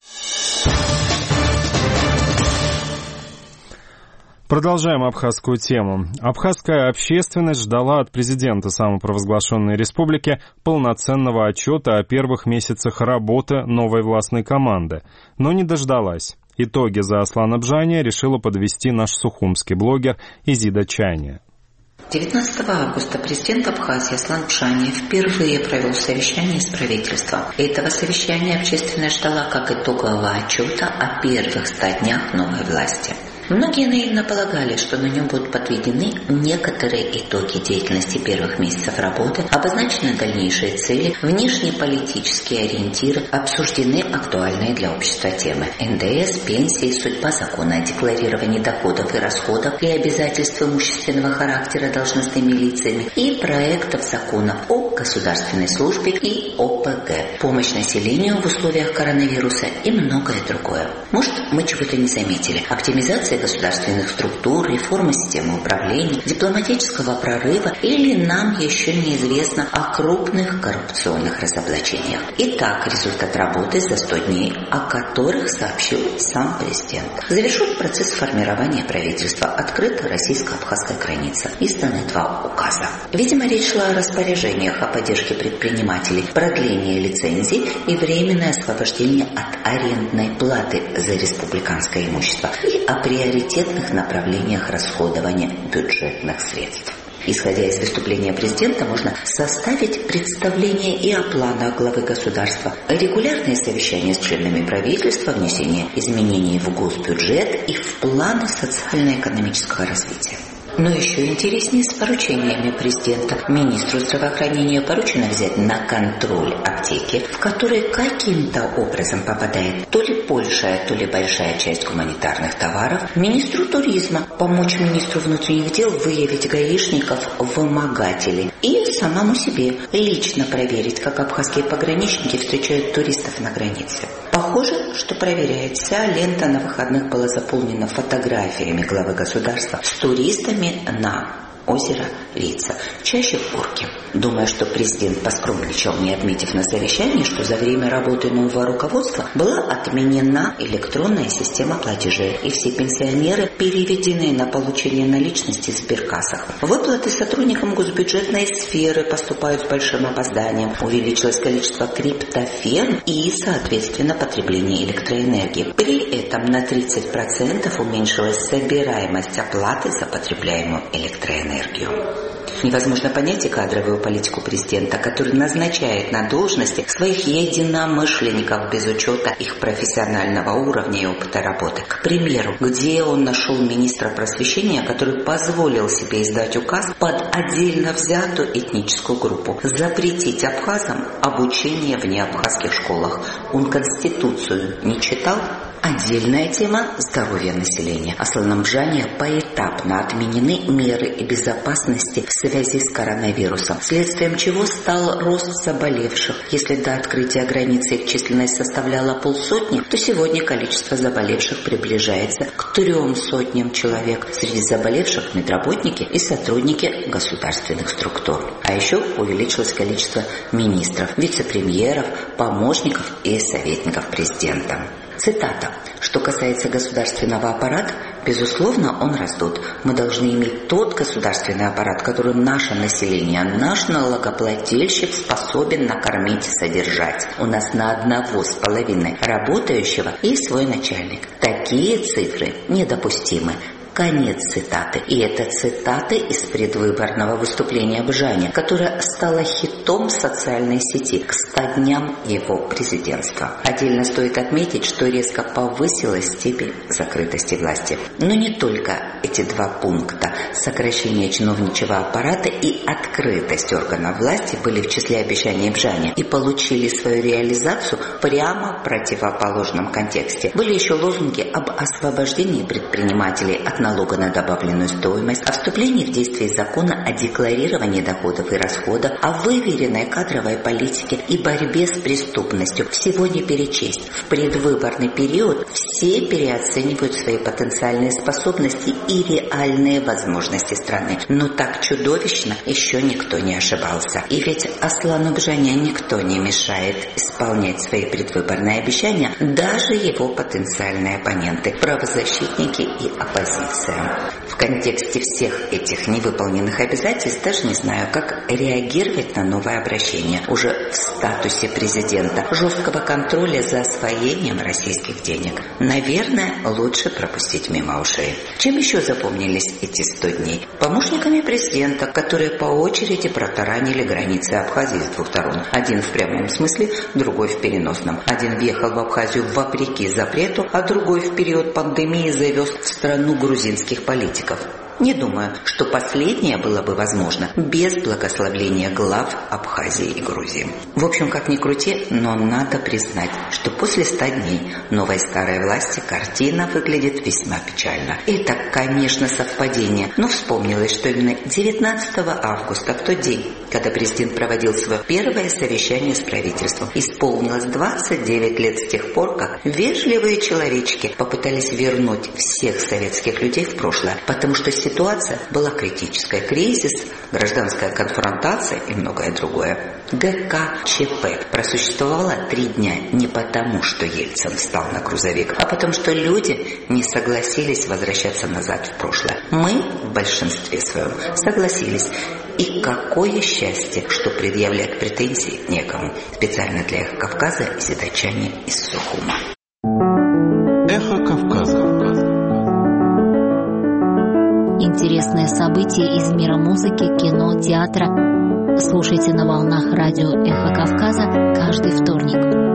Продолжаем абхазскую тему. Абхазская общественность ждала от президента самопровозглашенной республики полноценного отчета о первых месяцах работы новой властной команды, но не дождалась. Итоги за Аслан Абжания решила подвести наш сухумский блогер Изида Чайня. девятнадцатого августа президент Абхазии Аслан Абжания впервые провел совещание с правительством. Этого совещания общественность ждала как итогового отчета о первых ста днях новой власти. Многие наивно полагали, что на нем будут подведены некоторые итоги деятельности первых месяцев работы, обозначены дальнейшие цели, внешнеполитические ориентиры, обсуждены актуальные для общества темы. эн дэ эс, пенсии, судьба закона о декларировании доходов и расходов и обязательств имущественного характера должностными лицами и проектов законов о государственной службе и о пэ гэ, помощь населению в условиях коронавируса и многое другое. Может, мы чего-то не заметили. Оптимизация государственных структур, реформа системы управления, дипломатического прорыва или нам еще неизвестно о крупных коррупционных разоблачениях. Итак, результат работы за сто дней, о которых сообщил сам президент. Завершен процесс формирования правительства, открыта российско-абхазская граница, изданы два указа. Видимо, речь шла о распоряжениях о поддержке предпринимателей, продлении лицензий и временное освобождение от арендной платы за республиканское имущество и о приоритетах приоритетных направлениях расходования бюджетных средств. Исходя из выступления президента, можно составить представление и о планах главы государства, регулярные совещания с членами правительства, внесение изменений в госбюджет и в планы социально-экономического развития. Но еще интереснее с поручениями президента. Министру здравоохранения поручено взять на контроль аптеки, в которые каким-то образом попадает то ли большая, то ли большая часть гуманитарных товаров. Министру туризма помочь министру внутренних дел выявить гаишников-вымогателей. И самому себе лично проверить, как абхазские пограничники встречают туристов на границе. Похоже, что проверяет вся лента на выходных была заполнена фотографиями главы государства с туристами на озеро Лица, чаще в Бурке. Думаю, что президент поскромничал, не отметив на совещании, что за время работы нового руководства была отменена электронная система платежей, и все пенсионеры переведены на получение наличности в сберкассах. Выплаты сотрудникам госбюджетной сферы поступают с большим опозданием. Увеличилось количество криптоферм и, соответственно, потребление электроэнергии. При этом на тридцать процентов уменьшилась собираемость оплаты за потребляемую электроэнергию. Невозможно понять и кадровую политику президента, который назначает на должности своих единомышленников без учета их профессионального уровня и опыта работы. К примеру, где он нашел министра просвещения, который позволил себе издать указ под отдельно взятую этническую группу запретить абхазам обучение в неабхазских школах. Он Конституцию не читал? Отдельная тема – здоровье населения. Аслан Абжания поэтапно отменены меры безопасности в связи с коронавирусом, следствием чего стал рост заболевших. Если до открытия границы их численность составляла полсотни, то сегодня количество заболевших приближается к трем сотням человек. Среди заболевших медработники и сотрудники государственных структур. А еще увеличилось количество министров, вице-премьеров, помощников и советников президента. Цитата. Что касается государственного аппарата, безусловно, он раздут. Мы должны иметь тот государственный аппарат, который наше население, наш налогоплательщик способен накормить и содержать. У нас на одного с половиной работающего и свой начальник. Такие цифры недопустимы. Конец цитаты. И это цитаты из предвыборного выступления Абжания, которое стало хитом социальной сети к ста дням его президентства. Отдельно стоит отметить, что резко повысилась степень закрытости власти. Но не только эти два пункта. сокращение чиновничьего аппарата и открытость органов власти были в числе обещаний Бжани и получили свою реализацию прямо в противоположном контексте. Были еще лозунги об освобождении предпринимателей от налога на добавленную стоимость, о вступлении в действие закона о декларировании доходов и расходов, о выверенной кадровой политике и борьбе с преступностью. Всего не перечесть. В предвыборный период все переоценивают свои потенциальные способности и реальные возможности страны. Но так чудовищно еще никто не ошибался. И ведь Аслану Бжане никто не мешает исполнять свои предвыборные обещания, даже его потенциальные оппоненты, правозащитники и оппозиция. В контексте всех этих невыполненных обязательств даже не знаю, как реагировать на новое обращение уже в статусе президента, жесткого контроля за освоением российских денег. Наверное, лучше пропустить мимо ушей. Чем еще запомнились эти сто дней? Помощниками президента, которые по очереди протаранили границы Абхазии с двух сторон. Один в прямом смысле, другой в переносном. Один въехал в Абхазию вопреки запрету, а другой в период пандемии завез в страну грузинских политиков. Не думаю, что последнее было бы возможно без благословления глав Абхазии и Грузии. В общем, как ни крути, но надо признать, что после ста дней новой старой власти картина выглядит весьма печально. Это, конечно, совпадение, но вспомнилось, что именно девятнадцатого августа, в тот день, когда президент проводил свое первое совещание с правительством, исполнилось двадцать девять лет с тех пор, как вежливые человечки попытались вернуть всех советских людей в прошлое, потому что ситуация была критическая. Кризис, гражданская конфронтация и многое другое. ГКЧП просуществовала три дня не потому, что Ельцин встал на грузовик, а потому, что люди не согласились возвращаться назад в прошлое. Мы в большинстве своем согласились. И какое счастье, что предъявлять претензии некому. Специально для «Эхо Кавказа» седачане из Сухума. Эхо Кавказа. Интересные события из мира музыки, кино, театра. Слушайте на волнах радио «Эхо Кавказа» каждый вторник.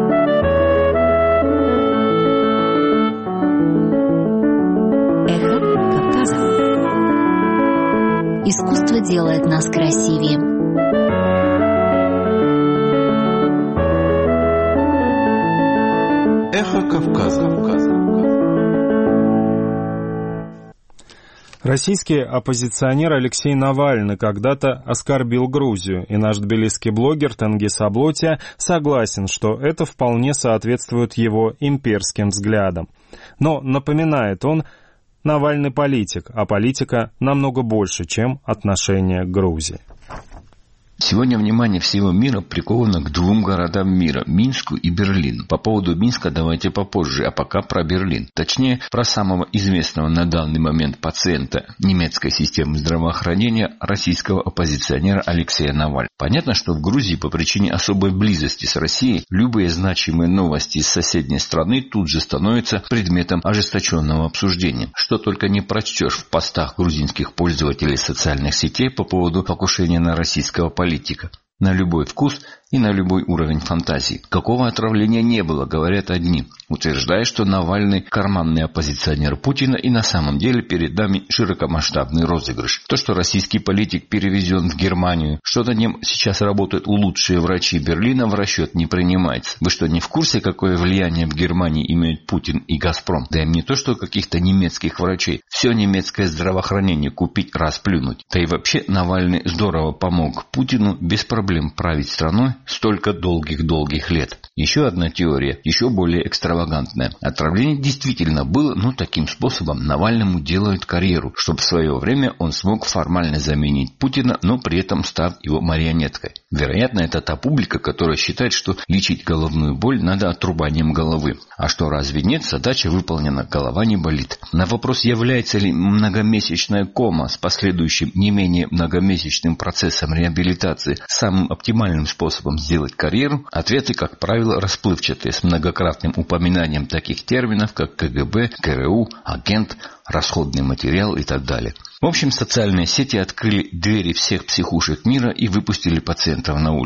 «Эхо Кавказа». Искусство делает нас красивее. «Эхо Кавказа». Российский оппозиционер Алексей Навальный когда-то оскорбил Грузию, и наш тбилисский блогер Тенгиз Аблотия согласен, что это вполне соответствует его имперским взглядам. Но, напоминает он, Навальный политик, а политика намного больше, чем отношение к Грузии. Сегодня внимание всего мира приковано к двум городам мира – Минску и Берлину. По поводу Минска давайте попозже, а пока про Берлин. Точнее, про самого известного на данный момент пациента немецкой системы здравоохранения, российского оппозиционера Алексея Навального. Понятно, что в Грузии по причине особой близости с Россией любые значимые новости из соседней страны тут же становятся предметом ожесточенного обсуждения. Что только не прочтешь в постах грузинских пользователей социальных сетей по поводу покушения на российского политика. Политика. На любой вкус и на любой уровень фантазии. Какого отравления не было, говорят одни, утверждая, что Навальный карманный оппозиционер Путина и на самом деле перед нами широкомасштабный розыгрыш. То, что российский политик перевезен в Германию, что на нем сейчас работают лучшие врачи Берлина, в расчет не принимается. Вы что, не в курсе, какое влияние в Германии имеют Путин и Газпром? Да им не то, что каких-то немецких врачей. Все немецкое здравоохранение купить, расплюнуть. Да и вообще Навальный здорово помог Путину без проблем править страной столько долгих-долгих лет. Еще одна теория, еще более экстравагантная. Отравление действительно было, но таким способом Навальному делают карьеру, чтобы в свое время он смог формально заменить Путина, но при этом став его марионеткой. Вероятно, это та публика, которая считает, что лечить головную боль надо отрубанием головы. А что, разве нет? Задача выполнена, голова не болит. На вопрос, является ли многомесячная кома с последующим не менее многомесячным процессом реабилитации самым оптимальным способом сделать карьеру, ответы, как правило, расплывчатые, с многократным упоминанием таких терминов, как КГБ, ГРУ, агент, расходный материал и так далее. В общем, социальные сети открыли двери всех психушек мира и выпустили пациентов на улицу.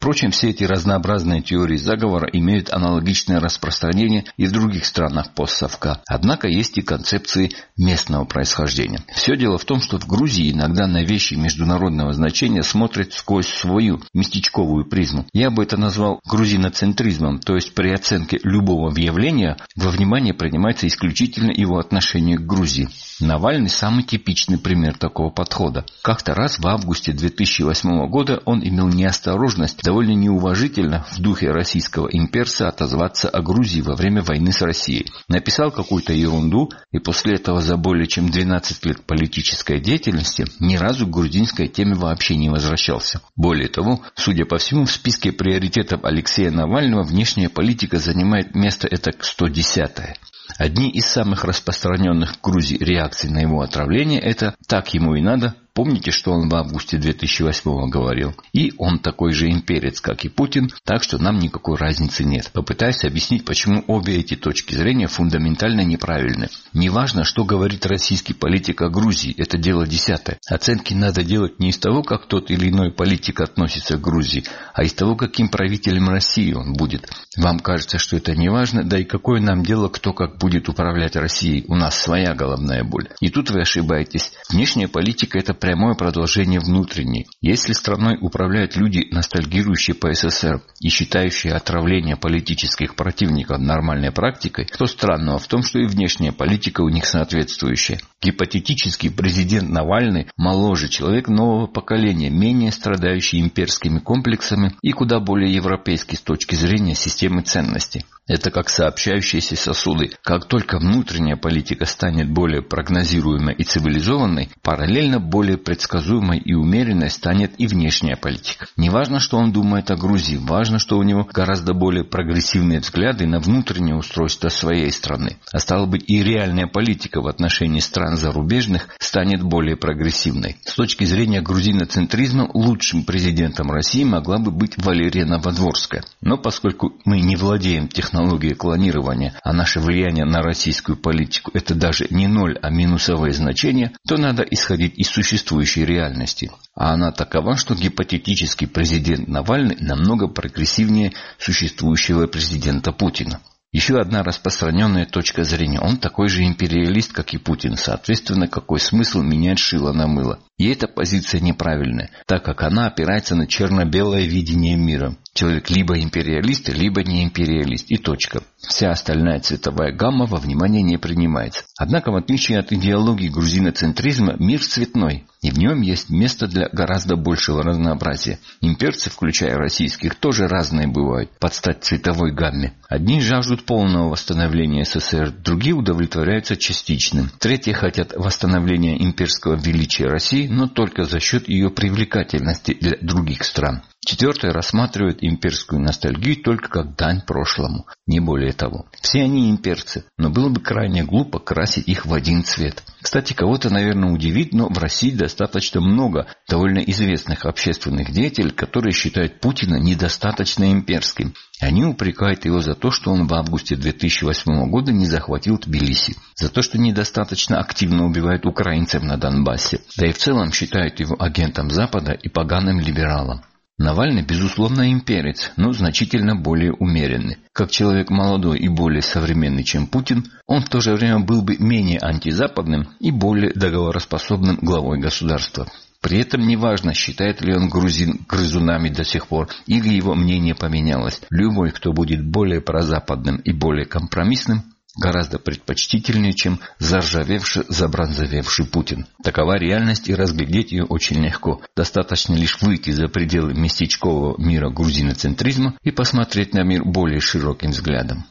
Впрочем, все эти разнообразные теории заговора имеют аналогичное распространение и в других странах постсовка. Однако есть и концепции местного происхождения. Все дело в том, что в Грузии иногда на вещи международного значения смотрят сквозь свою местечковую призму. Я бы это назвал грузиноцентризмом, то есть при оценке любого явления во внимание принимается исключительно его отношение к Грузии. Навальный – самый типичный пример такого подхода. Как-то раз в августе две тысячи восьмого года он имел неосторожность довольно неуважительно в духе российского имперца отозваться о Грузии во время войны с Россией. Написал какую-то ерунду, и после этого за более чем двенадцать лет политической деятельности ни разу к грузинской теме вообще не возвращался. Более того, судя по всему, в списке приоритетов Алексея Навального внешняя политика занимает место этак сто десятое. Одни из самых распространенных в Грузии реакций на его отравление – это «так ему и надо». Помните, что он в августе две тысячи восьмого говорил? И он такой же имперец, как и Путин, так что нам никакой разницы нет. Попытаюсь объяснить, почему обе эти точки зрения фундаментально неправильны. Неважно, что говорит российский политик о Грузии, это дело десятое. Оценки надо делать не из того, как тот или иной политик относится к Грузии, а из того, каким правителем России он будет. Вам кажется, что это неважно, да и какое нам дело, кто как будет управлять Россией, у нас своя головная боль. И тут вы ошибаетесь. Внешняя политика – это прямое продолжение внутренней. Если страной управляют люди, ностальгирующие по СССР и считающие отравление политических противников нормальной практикой, то странного в том, что и внешняя политика у них соответствующая. Гипотетический президент Навальный моложе человек нового поколения, менее страдающий имперскими комплексами и куда более европейский с точки зрения системы ценностей. Это как сообщающиеся сосуды. Как только внутренняя политика станет более прогнозируемой и цивилизованной, параллельно более предсказуемой и умеренной станет и внешняя политика. Не важно, что он думает о Грузии, важно, что у него гораздо более прогрессивные взгляды на внутреннее устройство своей страны. А стало быть, и реальная политика в отношении стран зарубежных станет более прогрессивной. С точки зрения грузиноцентризма лучшим президентом России могла бы быть Валерия Новодворская. Но поскольку мы не владеем технологией, технология клонирования, а наше влияние на российскую политику – это даже не ноль, а минусовые значения, то надо исходить из существующей реальности. А она такова, что гипотетический президент Навальный намного прогрессивнее существующего президента Путина. Еще одна распространенная точка зрения. Он такой же империалист, как и Путин. Соответственно, какой смысл менять шило на мыло? И эта позиция неправильная, так как она опирается на черно-белое видение мира. Человек либо империалист, либо не империалист. И точка. Вся остальная цветовая гамма во внимание не принимается. Однако, в отличие от идеологии грузиноцентризма, мир цветной. И в нем есть место для гораздо большего разнообразия. Имперцы, включая российских, тоже разные бывают, под стать цветовой гамме. Одни жаждут полного восстановления СССР, другие удовлетворяются частичным. Третьи хотят восстановления имперского величия России, но только за счет ее привлекательности для других стран. Четвертые рассматривают имперскую ностальгию только как дань прошлому, не более того. Все они имперцы, но было бы крайне глупо красить их в один цвет. Кстати, кого-то, наверное, удивит, но в России достаточно много довольно известных общественных деятелей, которые считают Путина недостаточно имперским. Они упрекают его за то, что он в августе две тысячи восьмого года не захватил Тбилиси, за то, что недостаточно активно убивает украинцев на Донбассе, да и в целом считают его агентом Запада и поганым либералом. Навальный, безусловно, имперец, но значительно более умеренный. Как человек молодой и более современный, чем Путин, он в то же время был бы менее антизападным и более договороспособным главой государства. При этом неважно, считает ли он грузин грызунами до сих пор, или его мнение поменялось. Любой, кто будет более прозападным и более компромиссным, гораздо предпочтительнее, чем заржавевший, забронзовевший Путин. Такова реальность, и разглядеть ее очень легко. Достаточно лишь выйти за пределы местечкового мира грузиноцентризма и посмотреть на мир более широким взглядом.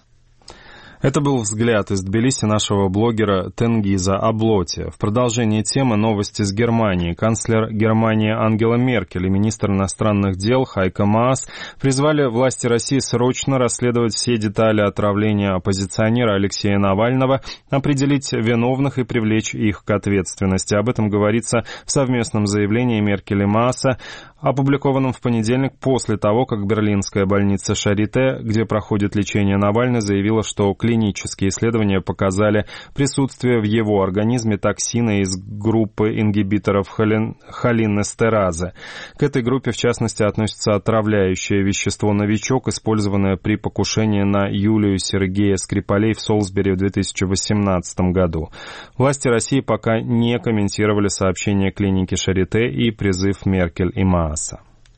Это был взгляд из Тбилиси нашего блогера Тенгиза Аблоти. В продолжении темы новости с Германии. Канцлер Германии Ангела Меркель и министр иностранных дел Хайко Маас призвали власти России срочно расследовать все детали отравления оппозиционера Алексея Навального, определить виновных и привлечь их к ответственности. Об этом говорится в совместном заявлении Меркель и Мааса, опубликованном в понедельник после того, как берлинская больница Шарите, где проходит лечение Навального, заявила, что клиника клинические исследования показали присутствие в его организме токсина из группы ингибиторов холин... холинестеразы. К этой группе, в частности, относится отравляющее вещество «Новичок», использованное при покушении на Юлию Сергея Скрипалей в Солсбери в две тысячи восемнадцатом году. Власти России пока не комментировали сообщение клиники Шарите и призыв Меркель и Мааса.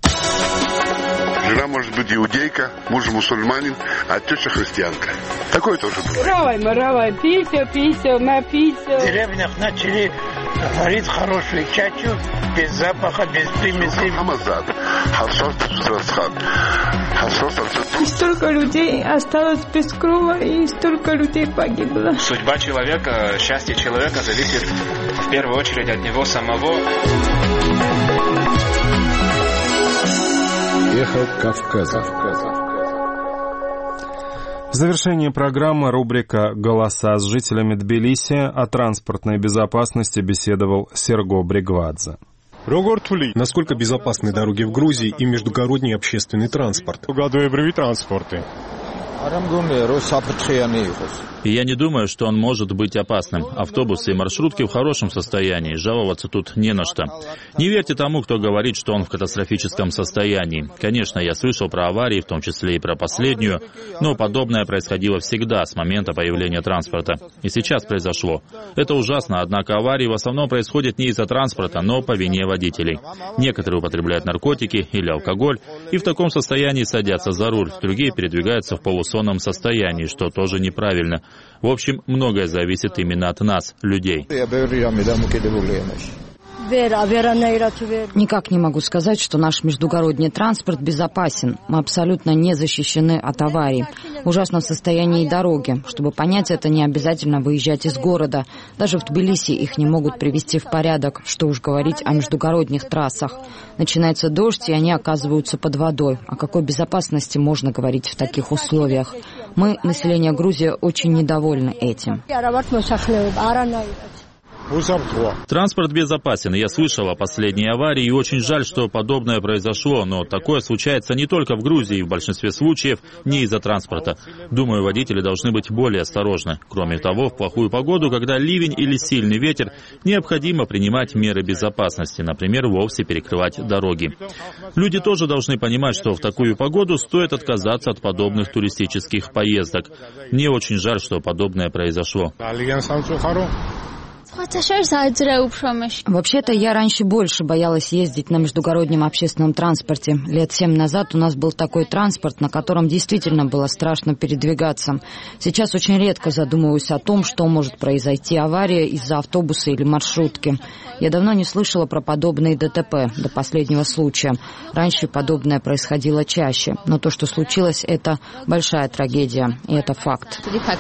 Жена может быть иудейка, муж мусульманин, а теща христианка. Такое тоже бывает. Равай, мы равай, пися, пися, напися. В деревнях начали варить хорошую чачу, без запаха, без примесей. И столько людей осталось без крова, и столько людей погибло. Судьба человека, счастье человека зависит в первую очередь от него самого. Эхо Кавказа. В завершении программы рубрика «Голоса». С жителями Тбилиси о транспортной безопасности беседовал Серго Бригвадзе. Насколько безопасны дороги в Грузии и междугородний общественный транспорт? И я не думаю, что он может быть опасным. Автобусы и маршрутки в хорошем состоянии. Жаловаться тут не на что. Не верьте тому, кто говорит, что он в катастрофическом состоянии. Конечно, я слышал про аварии, в том числе и про последнюю, но подобное происходило всегда с момента появления транспорта. И сейчас произошло. Это ужасно, однако аварии в основном происходят не из-за транспорта, но по вине водителей. Некоторые употребляют наркотики или алкоголь и в таком состоянии садятся за руль. Другие передвигаются в полусонном состоянии, что тоже неправильно. В общем, многое зависит именно от нас, людей. Никак не могу сказать, что наш междугородний транспорт безопасен. Мы абсолютно не защищены от аварий. В ужасном состоянии дороги. Чтобы понять это, не обязательно выезжать из города. Даже в Тбилиси их не могут привести в порядок. Что уж говорить о междугородних трассах. Начинается дождь, и они оказываются под водой. О какой безопасности можно говорить в таких условиях? Мы, население Грузии, очень недовольны этим. Транспорт безопасен. Я слышал о последней аварии, и очень жаль, что подобное произошло. Но такое случается не только в Грузии, в большинстве случаев не из-за транспорта. Думаю, водители должны быть более осторожны. Кроме того, в плохую погоду, когда ливень или сильный ветер, необходимо принимать меры безопасности, например, вовсе перекрывать дороги. Люди тоже должны понимать, что в такую погоду стоит отказаться от подобных туристических поездок. Мне очень жаль, что подобное произошло. Вообще-то я раньше больше боялась ездить на междугороднем общественном транспорте. Лет семь назад у нас был такой транспорт, на котором действительно было страшно передвигаться. Сейчас очень редко задумываюсь о том, что может произойти авария из-за автобуса или маршрутки. Я давно не слышала про подобные ДТП до последнего случая. Раньше подобное происходило чаще. Но то, что случилось, это большая трагедия. И это факт.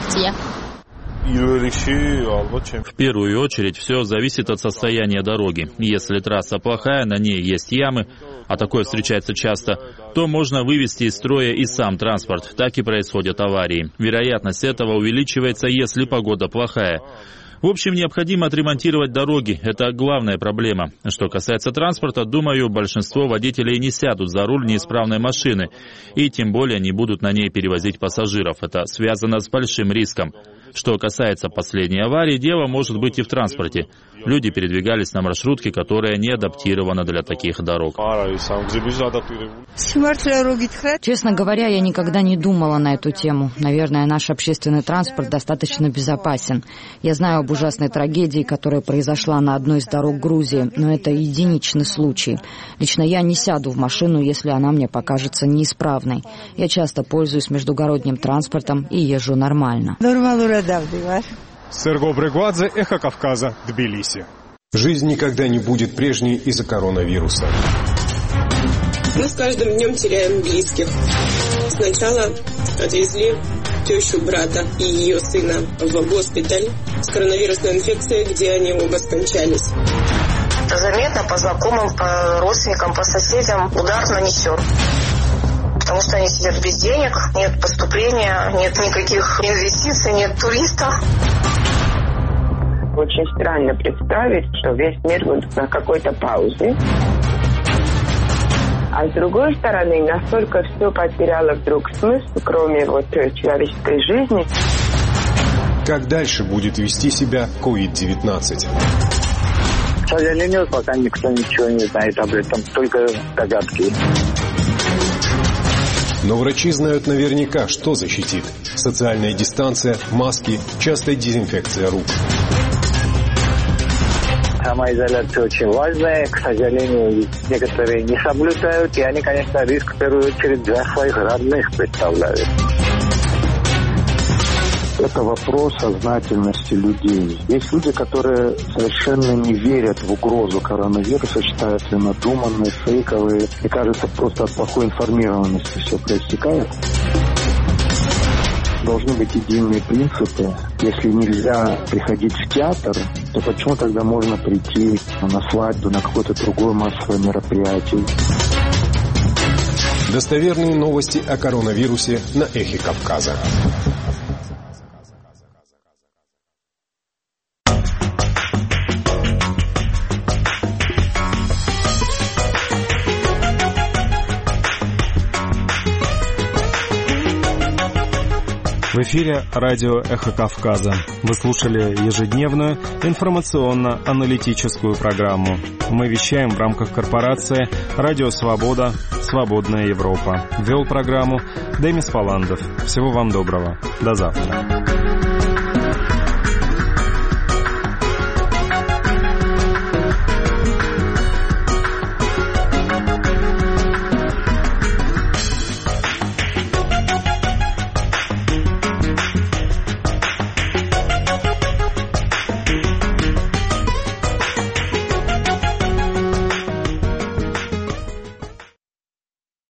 В первую очередь все зависит от состояния дороги. Если трасса плохая, на ней есть ямы, а такое встречается часто, то можно вывести из строя и сам транспорт. Так и происходят аварии. Вероятность этого увеличивается, если погода плохая. В общем, необходимо отремонтировать дороги. Это главная проблема. Что касается транспорта, думаю, большинство водителей не сядут за руль неисправной машины. И тем более не будут на ней перевозить пассажиров. Это связано с большим риском. Что касается последней аварии, дело может быть и в транспорте. Люди передвигались на маршрутке, которая не адаптирована для таких дорог. Честно говоря, я никогда не думала на эту тему. Наверное, наш общественный транспорт достаточно безопасен. Я знаю об ужасной трагедии, которая произошла на одной из дорог Грузии, но это единичный случай. Лично я не сяду в машину, если она мне покажется неисправной. Я часто пользуюсь междугородним транспортом и езжу нормально. Серго Бригвадзе, Эхо Кавказа, Тбилиси. Жизнь никогда не будет прежней из-за коронавируса. Мы с каждым днем теряем близких. Сначала отвезли тещу брата и ее сына в госпиталь с коронавирусной инфекцией, где они оба скончались. Это заметно по знакомым, по родственникам, по соседям удар нанесен. Потому что они сидят без денег, нет поступления, нет никаких инвестиций, нет туристов. Очень странно представить, что весь мир будет на какой-то паузе. А с другой стороны, настолько все потеряло вдруг смысл, кроме вот человеческой жизни. Как дальше будет вести себя ковид девятнадцать? К сожалению, пока никто ничего не знает об этом, только догадки. Но врачи знают наверняка, что защитит. Социальная дистанция, маски, частая дезинфекция рук. Самоизоляция очень важная. К сожалению, некоторые не соблюдают. И они, конечно, риск в первую очередь для своих родных представляют. Это вопрос сознательности людей. Есть люди, которые совершенно не верят в угрозу коронавируса, считают ее надуманной, фейковой. И кажется, просто от плохой информированности все проистекает. Должны быть единые принципы. Если нельзя приходить в театр, то почему тогда можно прийти на свадьбу, на какое-то другое массовое мероприятие? Достоверные новости о коронавирусе на Эхе Кавказа. В эфире радио «Эхо Кавказа». Вы слушали ежедневную информационно-аналитическую программу. Мы вещаем в рамках корпорации «Радио Свобода. Свободная Европа». Вел программу Демис Фаландов. Всего вам доброго. До завтра.